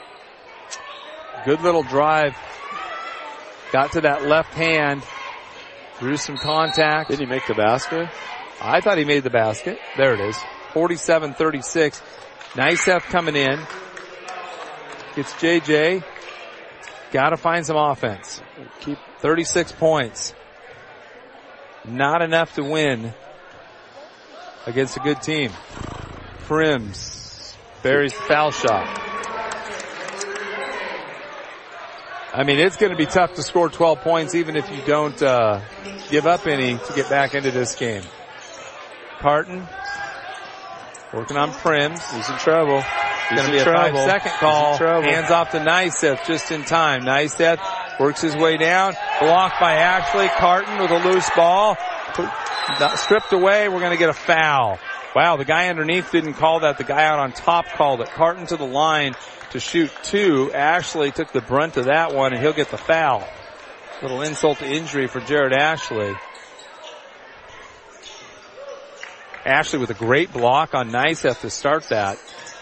Good little drive. Got to that left hand. Drew some contact. Did he make the basket? I thought he made the basket. There it is. forty-seven thirty-six. Nicef coming in. Gets J J. Gotta find some offense. Keep thirty-six points. Not enough to win against a good team. Prims buries the foul shot. I mean, it's going to be tough to score twelve points even if you don't uh give up any to get back into this game. Carton working on Prims. He's in trouble. It's going to be a trouble. five second call. Hands off to Niceth just in time. Niceth works his way down. Blocked by Ashley. Carton with a loose ball. Stripped away. We're going to get a foul. Wow, the guy underneath didn't call that. The guy out on top called it. Carton to the line to shoot two. Ashley took the brunt of that one, and he'll get the foul. Little insult to injury for Jared Ashley. Ashley with a great block on Niceth to start that.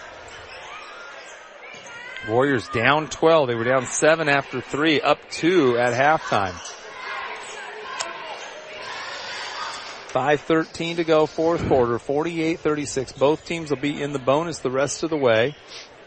Warriors down twelve. They were down seven after three, up two at halftime. five thirteen to go, fourth quarter, forty-eight thirty-six. Both teams will be in the bonus the rest of the way.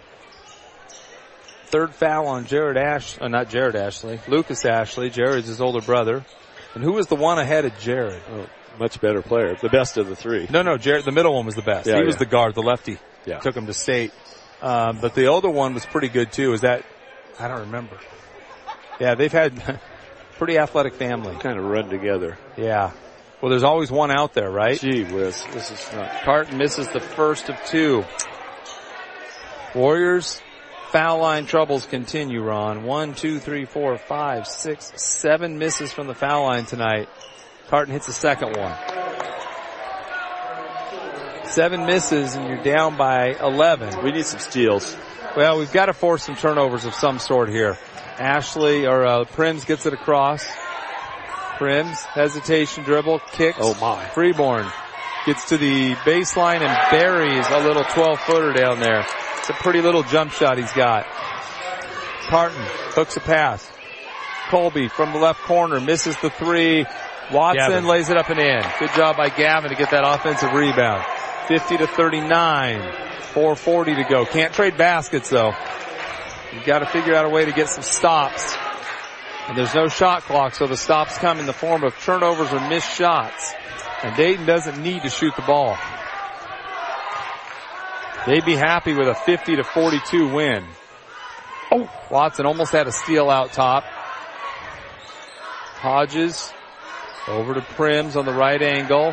Third foul on Jared Ash, uh, not Jared Ashley, Lucas Ashley. Jared's his older brother. And who was the one ahead of Jared? Oh, much better player. The best of the three. No, no, Jared, the middle one was the best. Yeah, he was yeah. the guard, the lefty. Yeah. Took him to state. Um, but the older one was pretty good too. Is that, I don't remember. Yeah, they've had pretty athletic family. Kind of run together. Yeah. Well, there's always one out there, right? Gee whiz. This is not. Carton misses the first of two. Warriors foul line troubles continue, Ron. One, two, three, four, five, six, seven misses from the foul line tonight. Carton hits the second one. Seven misses and you're down by eleven. We need some steals. Well, we've got to force some turnovers of some sort here. Ashley, or uh, Prims gets it across. Prims, hesitation, dribble, kicks. Oh my. Freeborn gets to the baseline and buries a little twelve footer down there. It's a pretty little jump shot he's got. Carton hooks a pass. Colby from the left corner, misses the three. Watson Gavin. lays it up and in. Good job by Gavin to get that offensive rebound. fifty to thirty-nine. four forty to go. Can't trade baskets though. You've got to figure out a way to get some stops. And there's no shot clock, so the stops come in the form of turnovers or missed shots. And Dayton doesn't need to shoot the ball. They'd be happy with a fifty to forty-two win. Oh, Watson almost had a steal out top. Hodges over to Prims on the right angle.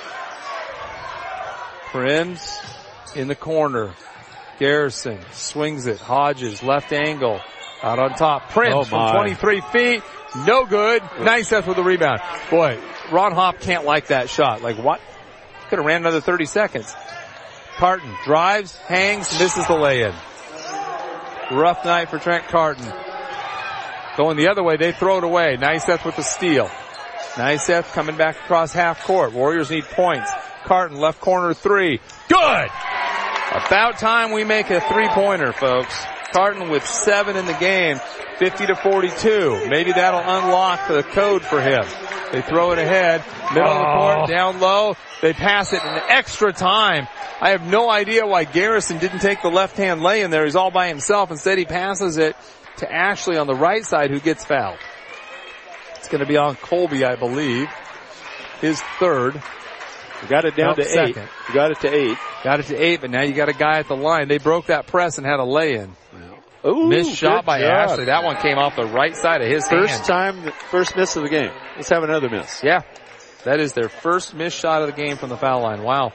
Prims in the corner. Garrison swings it. Hodges left angle out on top. Prims oh from twenty-three feet. No good. Nice with the rebound. Boy, Ron Hopp can't like that shot. Like what? Could have ran another thirty seconds. Carton drives, hangs, misses the lay-in. Rough night for Trent Carton. Going the other way, they throw it away. Niceth with the steal. Niceth coming back across half court. Warriors need points. Carton left corner three. Good! About time we make a three-pointer, folks. Carton with seven in the game. fifty to forty-two. Maybe that'll unlock the code for him. They throw it ahead. Middle oh. of the court, down low. They pass it in extra time. I have no idea why Garrison didn't take the left-hand lay in there. He's all by himself. Instead, he passes it to Ashley on the right side, who gets fouled. It's going to be on Colby, I believe. His third. You got it down to eight. Second. You got it to eight. Got it to eight, but now you got a guy at the line. They broke that press and had a lay-in. Ooh, missed shot by job. Ashley. That one came off the right side of his First hand. time, first miss of the game. Let's have another miss. Yeah. That is their first missed shot of the game from the foul line. Wow.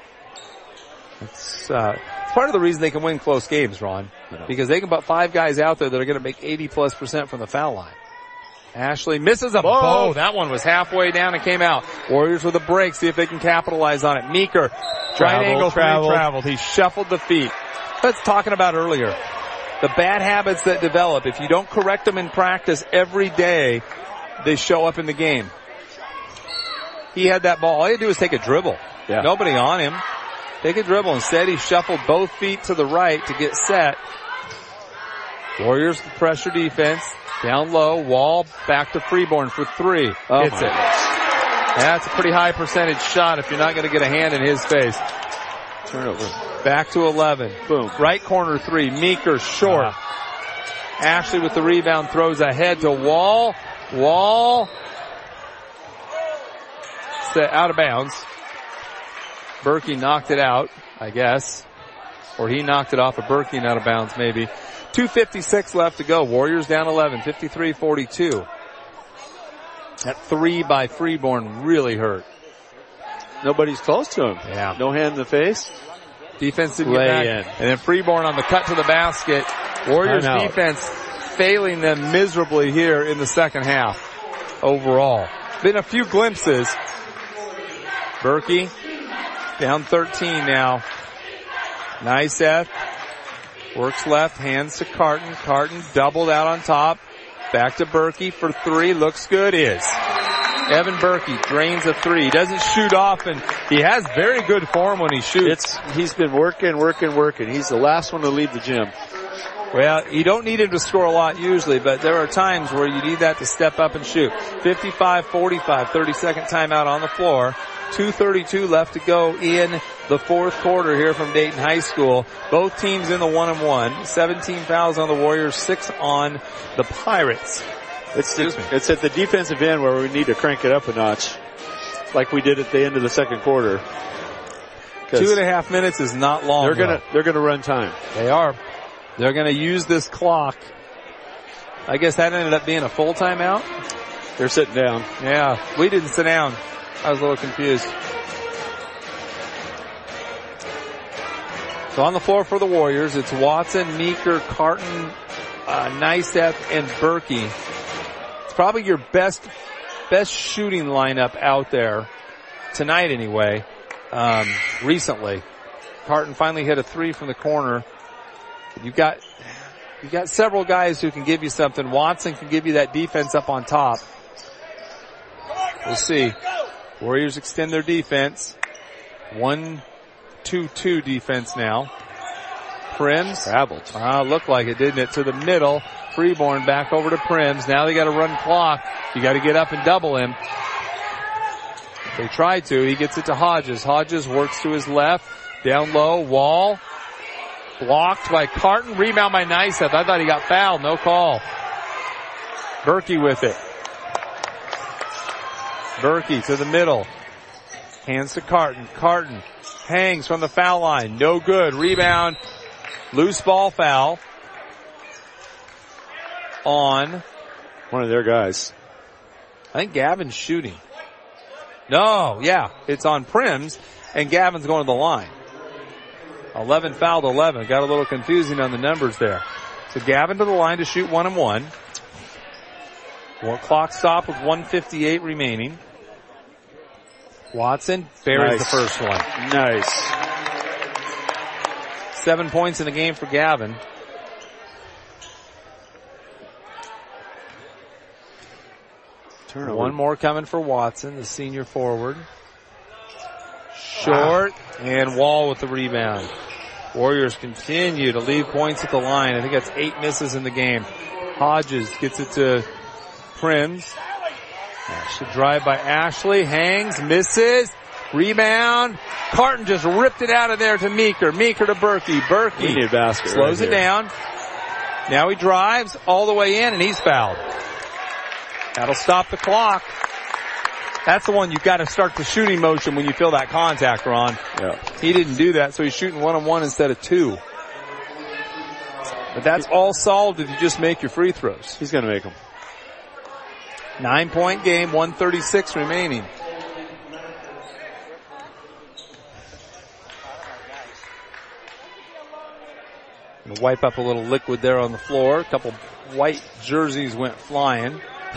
It's, uh, it's part of the reason they can win close games, Ron. Because they can put five guys out there that are going to make eighty plus percent from the foul line. Ashley misses a bow. That one was halfway down and came out. Warriors with a break. See if they can capitalize on it. Meeker. Right angle traveled. traveled. He shuffled the feet. Let's talking about earlier. The bad habits that develop, if you don't correct them in practice every day, they show up in the game. He had that ball. All he had to do was take a dribble. Yeah. Nobody on him. Take a dribble. Instead, he shuffled both feet to the right to get set. Warriors pressure defense. Down low. Wall back to Freeborn for three. Oh Hits it. That's a pretty high percentage shot if you're not going to get a hand in his face. Turnover. Back to eleven. Boom. Right corner three. Meeker short. Ah. Ashley with the rebound throws ahead to Wall. Wall. Set out of bounds. Berkey knocked it out, I guess. Or he knocked it off of Berkey and out of bounds maybe. two fifty-six left to go. Warriors down eleven. fifty-three forty-two. That three by Freeborn really hurt. Nobody's close to him. Yeah. No hand in the face. Defense didn't get back. In. And then Freeborn on the cut to the basket. Warriors defense failing them miserably here in the second half overall. Been a few glimpses. Berkey down thirteen now. Niceth works left, hands to Carton. Carton doubled out on top. Back to Berkey for three. Looks good. Is. Evan Berkey drains a three. He doesn't shoot often. He has very good form when he shoots. It's, he's been working, working, working. He's the last one to leave the gym. Well, you don't need him to score a lot usually, but there are times where you need that to step up and shoot. fifty-five forty-five, thirty second timeout on the floor. two thirty-two left to go in the fourth quarter here from Dayton High School. Both teams in the one and one. seventeen fouls on the Warriors, six on the Pirates. It's, the, it's at the defensive end where we need to crank it up a notch, like we did at the end of the second quarter. Two and a half minutes is not long. They're gonna they're gonna run time. They are. They're gonna use this clock. I guess that ended up being a full timeout. They're sitting down. Yeah, we didn't sit down. I was a little confused. So on the floor for the Warriors, it's Watson, Meeker, Carton, uh, Niceth, and Berkey. It's probably your best, best shooting lineup out there tonight anyway, um, recently. Carton finally hit a three from the corner. You've got, you've got several guys who can give you something. Watson can give you that defense up on top. We'll see. Warriors extend their defense. One, two, two defense now. Prims. Traveled. Uh, looked like it, didn't it? To the middle. Freeborn back over to Prims. Now they got to run clock. You got to get up and double him. They tried to. He gets it to Hodges. Hodges works to his left. Down low. Wall. Blocked by Carton. Rebound by Nyseth. I thought he got fouled. No call. Berkey with it. Berkey to the middle. Hands to Carton. Carton hangs from the foul line. No good. Rebound. Loose ball foul on one of their guys. I think Gavin's shooting. No, yeah, it's on Prims, and Gavin's going to the line. eleven fouled eleven. Got a little confusing on the numbers there. So Gavin to the line to shoot one and one. One clock stop with one fifty-eight remaining. Watson buries Nice. the first one. Nice. Seven points in the game for Gavin. Turnover. One more coming for Watson, the senior forward. Short, and Wall with the rebound. Warriors continue to leave points at the line. I think that's eight misses in the game. Hodges gets it to Prims. Ashley drive by Ashley, hangs, misses, rebound. Carton just ripped it out of there to Meeker. Meeker to Berkey. Berkey We need a basket slows right it here. down. Now he drives all the way in, and he's fouled. That'll stop the clock. That's the one you've got to start the shooting motion when you feel that contact, Ron. Yeah. He didn't do that, so he's shooting one on one instead of two. But that's all solved if you just make your free throws. He's going to make them. Nine point game, one thirty-six remaining. Gonna wipe up a little liquid there on the floor. A couple white jerseys went flying.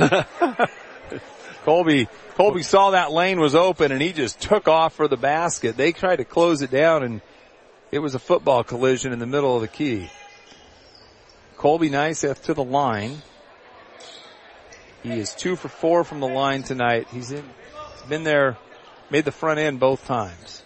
Colby, Colby saw that lane was open and he just took off for the basket. They tried to close it down and it was a football collision in the middle of the key. Colby Nyseth to the line. He is two for four from the line tonight. He's in, he's been there, made the front end both times.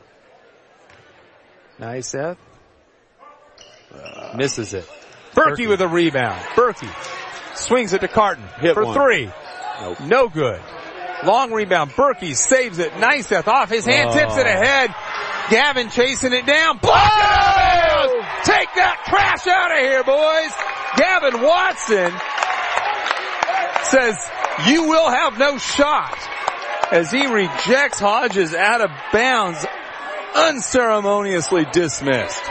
Nyseth. Uh, misses it. Berkey with a rebound. Berkey swings it to Carton Hit for one. three. Nope. No good. Long rebound. Berkey saves it. Nyseth off his hand, Oh. tips it ahead. Gavin chasing it down. Blocked it out of bounds. Take that trash out of here, boys. Gavin Watson says, you will have no shot, as he rejects Hodges out of bounds, unceremoniously dismissed.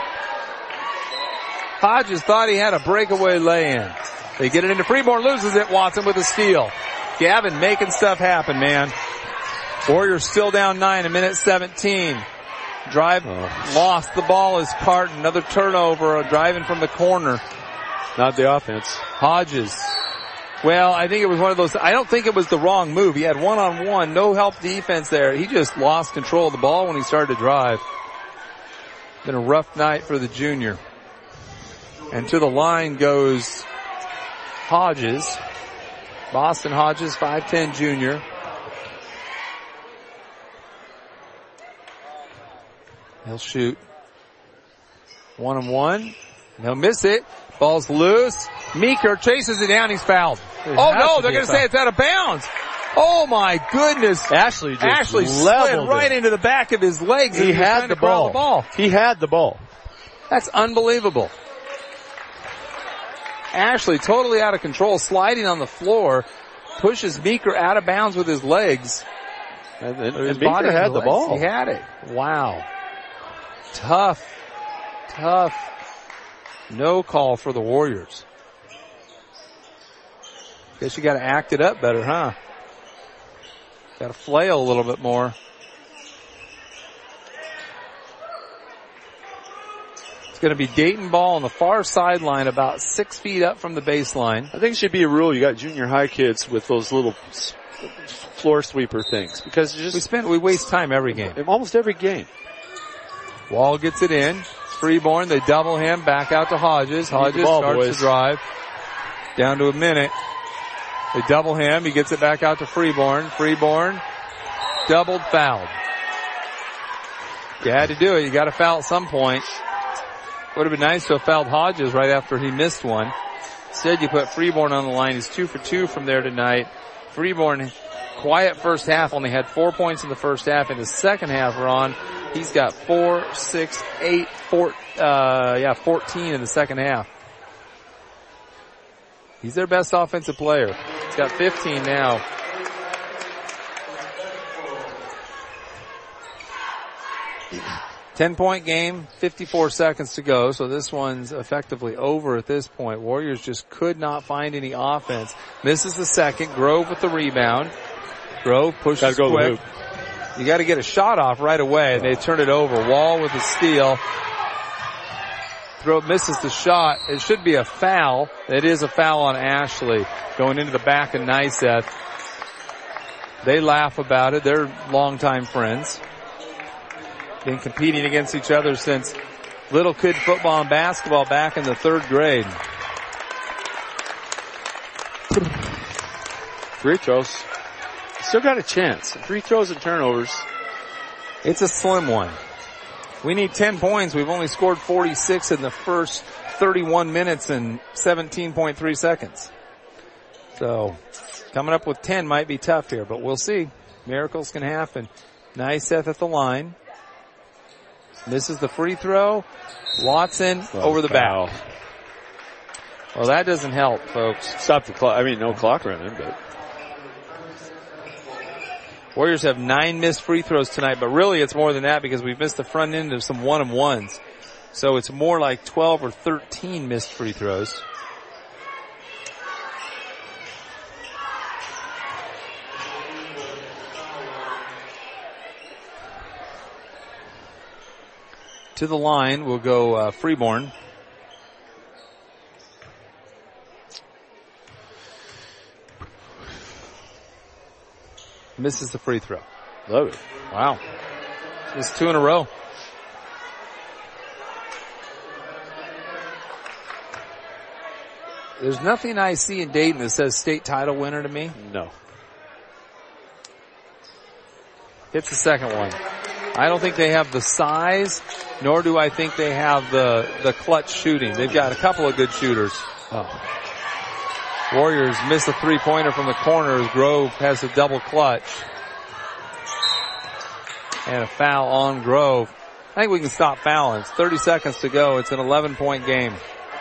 Hodges thought he had a breakaway lay-in. They get it into Freeborn, loses it. Watson with a steal. Gavin making stuff happen, man. Warriors still down nine, a minute seventeen. Drive, Oh. lost the ball is Carton. Another turnover, driving from the corner. Not the offense. Hodges. Well, I think it was one of those, I don't think it was the wrong move. He had one-on-one, no help defense there. He just lost control of the ball when he started to drive. Been a rough night for the junior. And to the line goes Hodges. Boston Hodges, five ten junior. He'll shoot. One and one. He'll miss it. Ball's loose. Meeker chases it down. He's fouled. It Oh has no, to they're be going a to say foul. it's out of bounds. Oh my goodness. Ashley just Ashley slid leveled right it. into the back of his legs. as He was had trying the to corral ball. the ball. He had the ball. That's unbelievable. Ashley totally out of control, sliding on the floor, pushes Meeker out of bounds with his legs. And, and, His and Meeker body had the legs. ball. He had it. Wow. Tough. Tough. No call for the Warriors. Guess you gotta act it up better, huh? Gotta flail a little bit more. It's gonna be Dayton ball on the far sideline, about six feet up from the baseline. I think it should be a rule. You got junior high kids with those little s- floor sweeper things because you We just spend, we waste time every game. almost every game. Wall gets it in. Freeborn, they double him, back out to Hodges. the Hodges ball, starts boys. to drive. Down to a minute. They double him, he gets it back out to Freeborn. Freeborn, doubled, fouled. You had to do it, you gotta foul at some point. Would have been nice to have fouled Hodges right after he missed one. Instead, you put Freeborn on the line. He's two for two from there tonight. Freeborn, quiet first half, only had four points in the first half. In the second half, Ron, he's got four, six, eight, four, uh, yeah, fourteen in the second half. He's their best offensive player. He's got fifteen now. ten-point game, fifty-four seconds to go, so this one's effectively over at this point. Warriors just could not find any offense. Misses the second. Grove with the rebound. Grove pushes go quick. You got to get a shot off right away, and they turn it over. Wall with the steal. Throw misses the shot. It should be a foul. It is a foul on Ashley going into the back of Nyseth. They laugh about it. They're longtime friends. Been competing against each other since little kid football and basketball back in the third grade. Free throws. Still got a chance. Free throws and turnovers. It's a slim one. We need ten points. We've only scored forty-six in the first thirty-one minutes and seventeen point three seconds. So coming up with ten might be tough here, but we'll see. Miracles can happen. Nyseth at the line. Misses the free throw. Watson oh, over the foul. Back. Well, that doesn't help, folks. Stop the clock. I mean, no clock running, but. Warriors have nine missed free throws tonight, but really it's more than that because we've missed the front end of some one-and-ones. So it's more like twelve or thirteen missed free throws. To the line will go uh, Freeborn. Misses the free throw. Love it. Wow. It's two in a row. There's nothing I see in Dayton that says state title winner to me. No. Hits the second one. I don't think they have the size, nor do I think they have the, the clutch shooting. They've got a couple of good shooters. Oh. Warriors miss a three-pointer from the corner as Grove has a double clutch. And a foul on Grove. I think we can stop fouling. It's thirty seconds to go. It's an eleven-point game.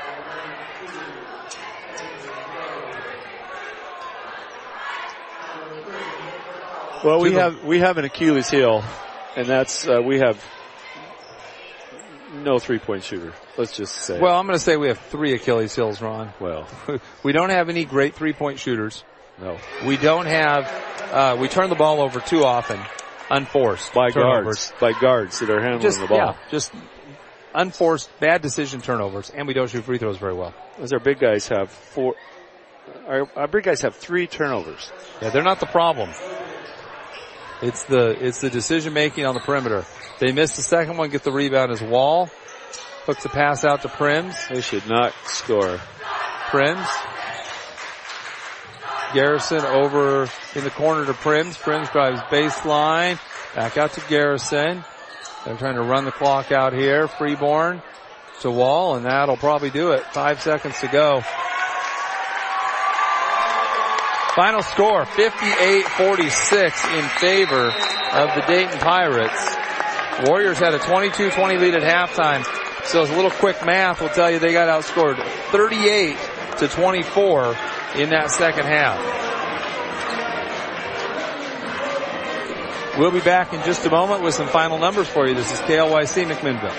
Well, we have we have an Achilles heel, and that's uh, we have no three-point shooter. Let's just say. Well, I'm going to say we have three Achilles heels, Ron. Well, we don't have any great three-point shooters. No. We don't have. Uh, we turn the ball over too often, unforced by turnovers. guards, by guards that are handling just, the ball. Yeah, just unforced bad decision turnovers, and we don't shoot free throws very well. As our big guys have four. Our, our big guys have three turnovers. Yeah, they're not the problem. It's the it's the decision making on the perimeter. They missed the second one, get the rebound as Wall. Hooks the pass out to Prims. They should not score. Prims. Garrison over in the corner to Prims. Prims drives baseline. Back out to Garrison. They're trying to run the clock out here. Freeborn to Wall, and that'll probably do it. Five seconds to go. Final score, fifty-eight forty-six in favor of the Dayton Pirates. Warriors had a twenty-two twenty lead at halftime. So a little quick math will tell you they got outscored thirty-eight to twenty-four in that second half. We'll be back in just a moment with some final numbers for you. This is K L Y C McMinnville.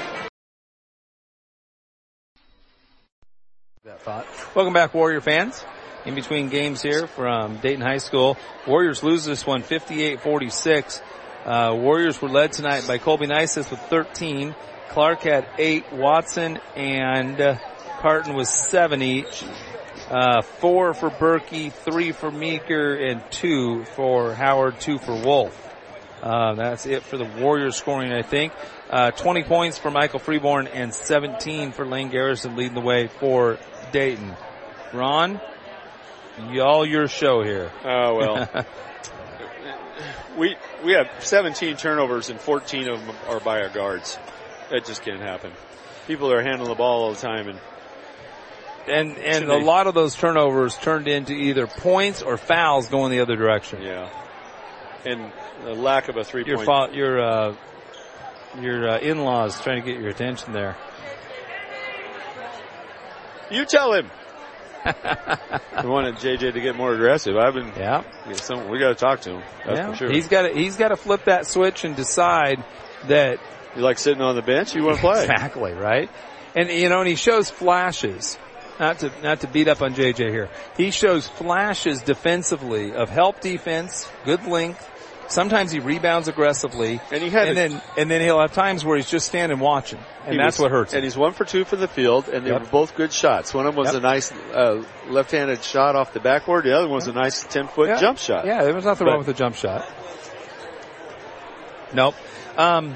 That thought. Welcome back, Warrior fans. In between games here from Dayton High School. Warriors lose this one fifty-eight forty-six. Uh, Warriors were led tonight by Colby Nyseth with thirteen. Clark had eight. Watson and uh, Carton was seven each. Uh, four for Berkey, three for Meeker, and two for Howard, two for Wolf. Uh, that's it for the Warriors scoring, I think. Uh, twenty points for Michael Freeborn and seventeen for Lane Garrison leading the way for Dayton. Ron? All your show here. Oh, well. we we have seventeen turnovers and fourteen of them are by our guards. That just can't happen. People are handling the ball all the time, and and and a lot of those turnovers turned into either points or fouls going the other direction. Yeah, and the lack of a three your point. Fa- your uh, your uh, in-laws trying to get your attention there. You tell him. We wanted J J to get more aggressive. I've been. Yeah. Some, we got to talk to him. That's yeah. for sure. He's got to. He's got to flip that switch and decide that. You like sitting on the bench? You want to play? Exactly right. And you know, and he shows flashes. Not to not to beat up on J J here. He shows flashes defensively of help defense, good length. Sometimes he rebounds aggressively, and he had and a, then and then he'll have times where he's just standing watching, and that's was, what hurts him. And he's one for two from the field, and they yep. were both good shots. One of them was yep. a nice uh, left-handed shot off the backboard. The other one was a nice ten-foot yeah. jump shot. Yeah, there was nothing but, wrong with the jump shot. Nope. Um,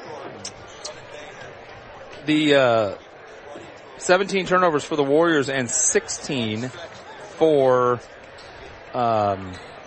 the uh, seventeen turnovers for the Warriors and sixteen for um,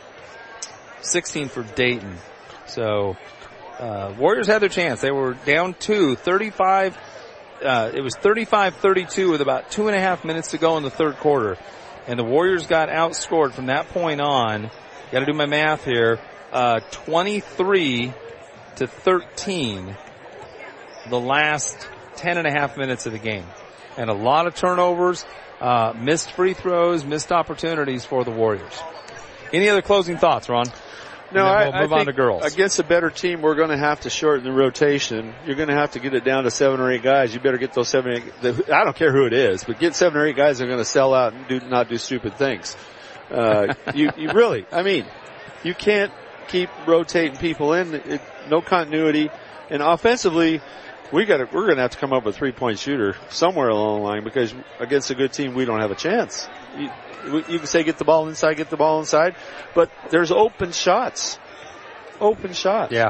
sixteen for Dayton. So uh, Warriors had their chance. They were down two, thirty-five. Uh, it was thirty-five thirty-two with about two and a half minutes to go in the third quarter, and the Warriors got outscored from that point on. Got to do my math here. Uh, twenty-three to thirteen. The last ten and a half minutes of the game. And a lot of turnovers, uh, missed free throws, missed opportunities for the Warriors. Any other closing thoughts, Ron? No, we'll I, move I on think to girls. Against a better team, we're going to have to shorten the rotation. You're going to have to get it down to seven or eight guys. You better get those seven or eight, the, I don't care who it is, but get seven or eight guys that are going to sell out and do, not do stupid things. Uh, you, you really, I mean, you can't keep rotating people in. It, no continuity. And offensively, we got to, we're going to have to come up with a three-point shooter somewhere along the line, because against a good team, we don't have a chance. You, you can say get the ball inside, get the ball inside, but there's open shots. Open shots. Yeah.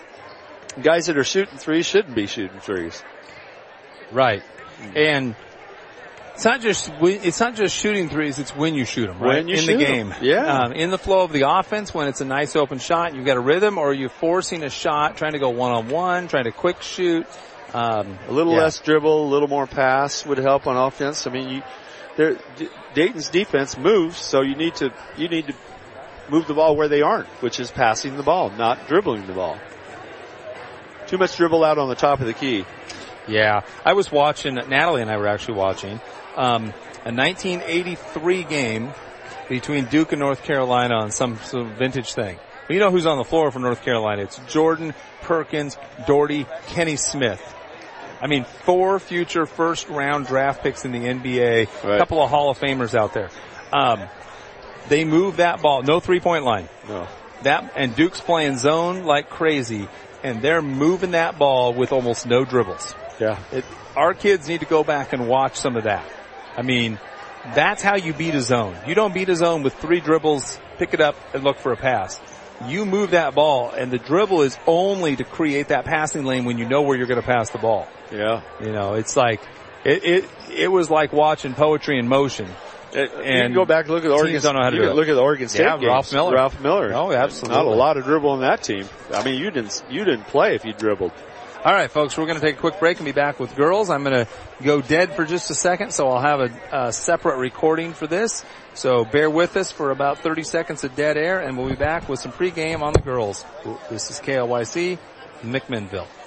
Guys that are shooting threes shouldn't be shooting threes. Right. And it's not just, it's not just shooting threes, it's when you shoot them, right? When you in shoot the game. them. Yeah. Um, in the flow of the offense, when it's a nice open shot, you've got a rhythm, or you're forcing a shot, trying to go one-on-one, trying to quick shoot. Um, a little yeah. less dribble, a little more pass would help on offense. I mean, you, there, Dayton's defense moves, so you need to, you need to move the ball where they aren't, which is passing the ball, not dribbling the ball. Too much dribble out on the top of the key. Yeah. I was watching, Natalie and I were actually watching, um, a nineteen eighty-three game between Duke and North Carolina on some, some vintage thing. But you know who's on the floor for North Carolina? It's Jordan, Perkins, Doherty, Kenny Smith. I mean, four future first round draft picks in the N B A, right. A couple of Hall of Famers out there. Um, they move that ball, no three point line. No. That, and Duke's playing zone like crazy, and they're moving that ball with almost no dribbles. Yeah. It, our kids need to go back and watch some of that. I mean, that's how you beat a zone. You don't beat a zone with three dribbles, pick it up, and look for a pass. You move that ball, and the dribble is only to create that passing lane when you know where you're going to pass the ball. Yeah. You know, it's like, it, it, it was like watching poetry in motion. It, and you can go back and look at the Oregon. Don't know how to you do can it. look at the Oregon State yeah, games. Ralph Miller. Ralph Miller. Oh, absolutely. Not a lot of dribble in that team. I mean, you didn't you didn't play if you dribbled. All right, folks, we're going to take a quick break and be back with girls. I'm going to go dead for just a second, so I'll have a, a separate recording for this. So bear with us for about thirty seconds of dead air, and we'll be back with some pregame on the girls. This is K L Y C, McMinnville.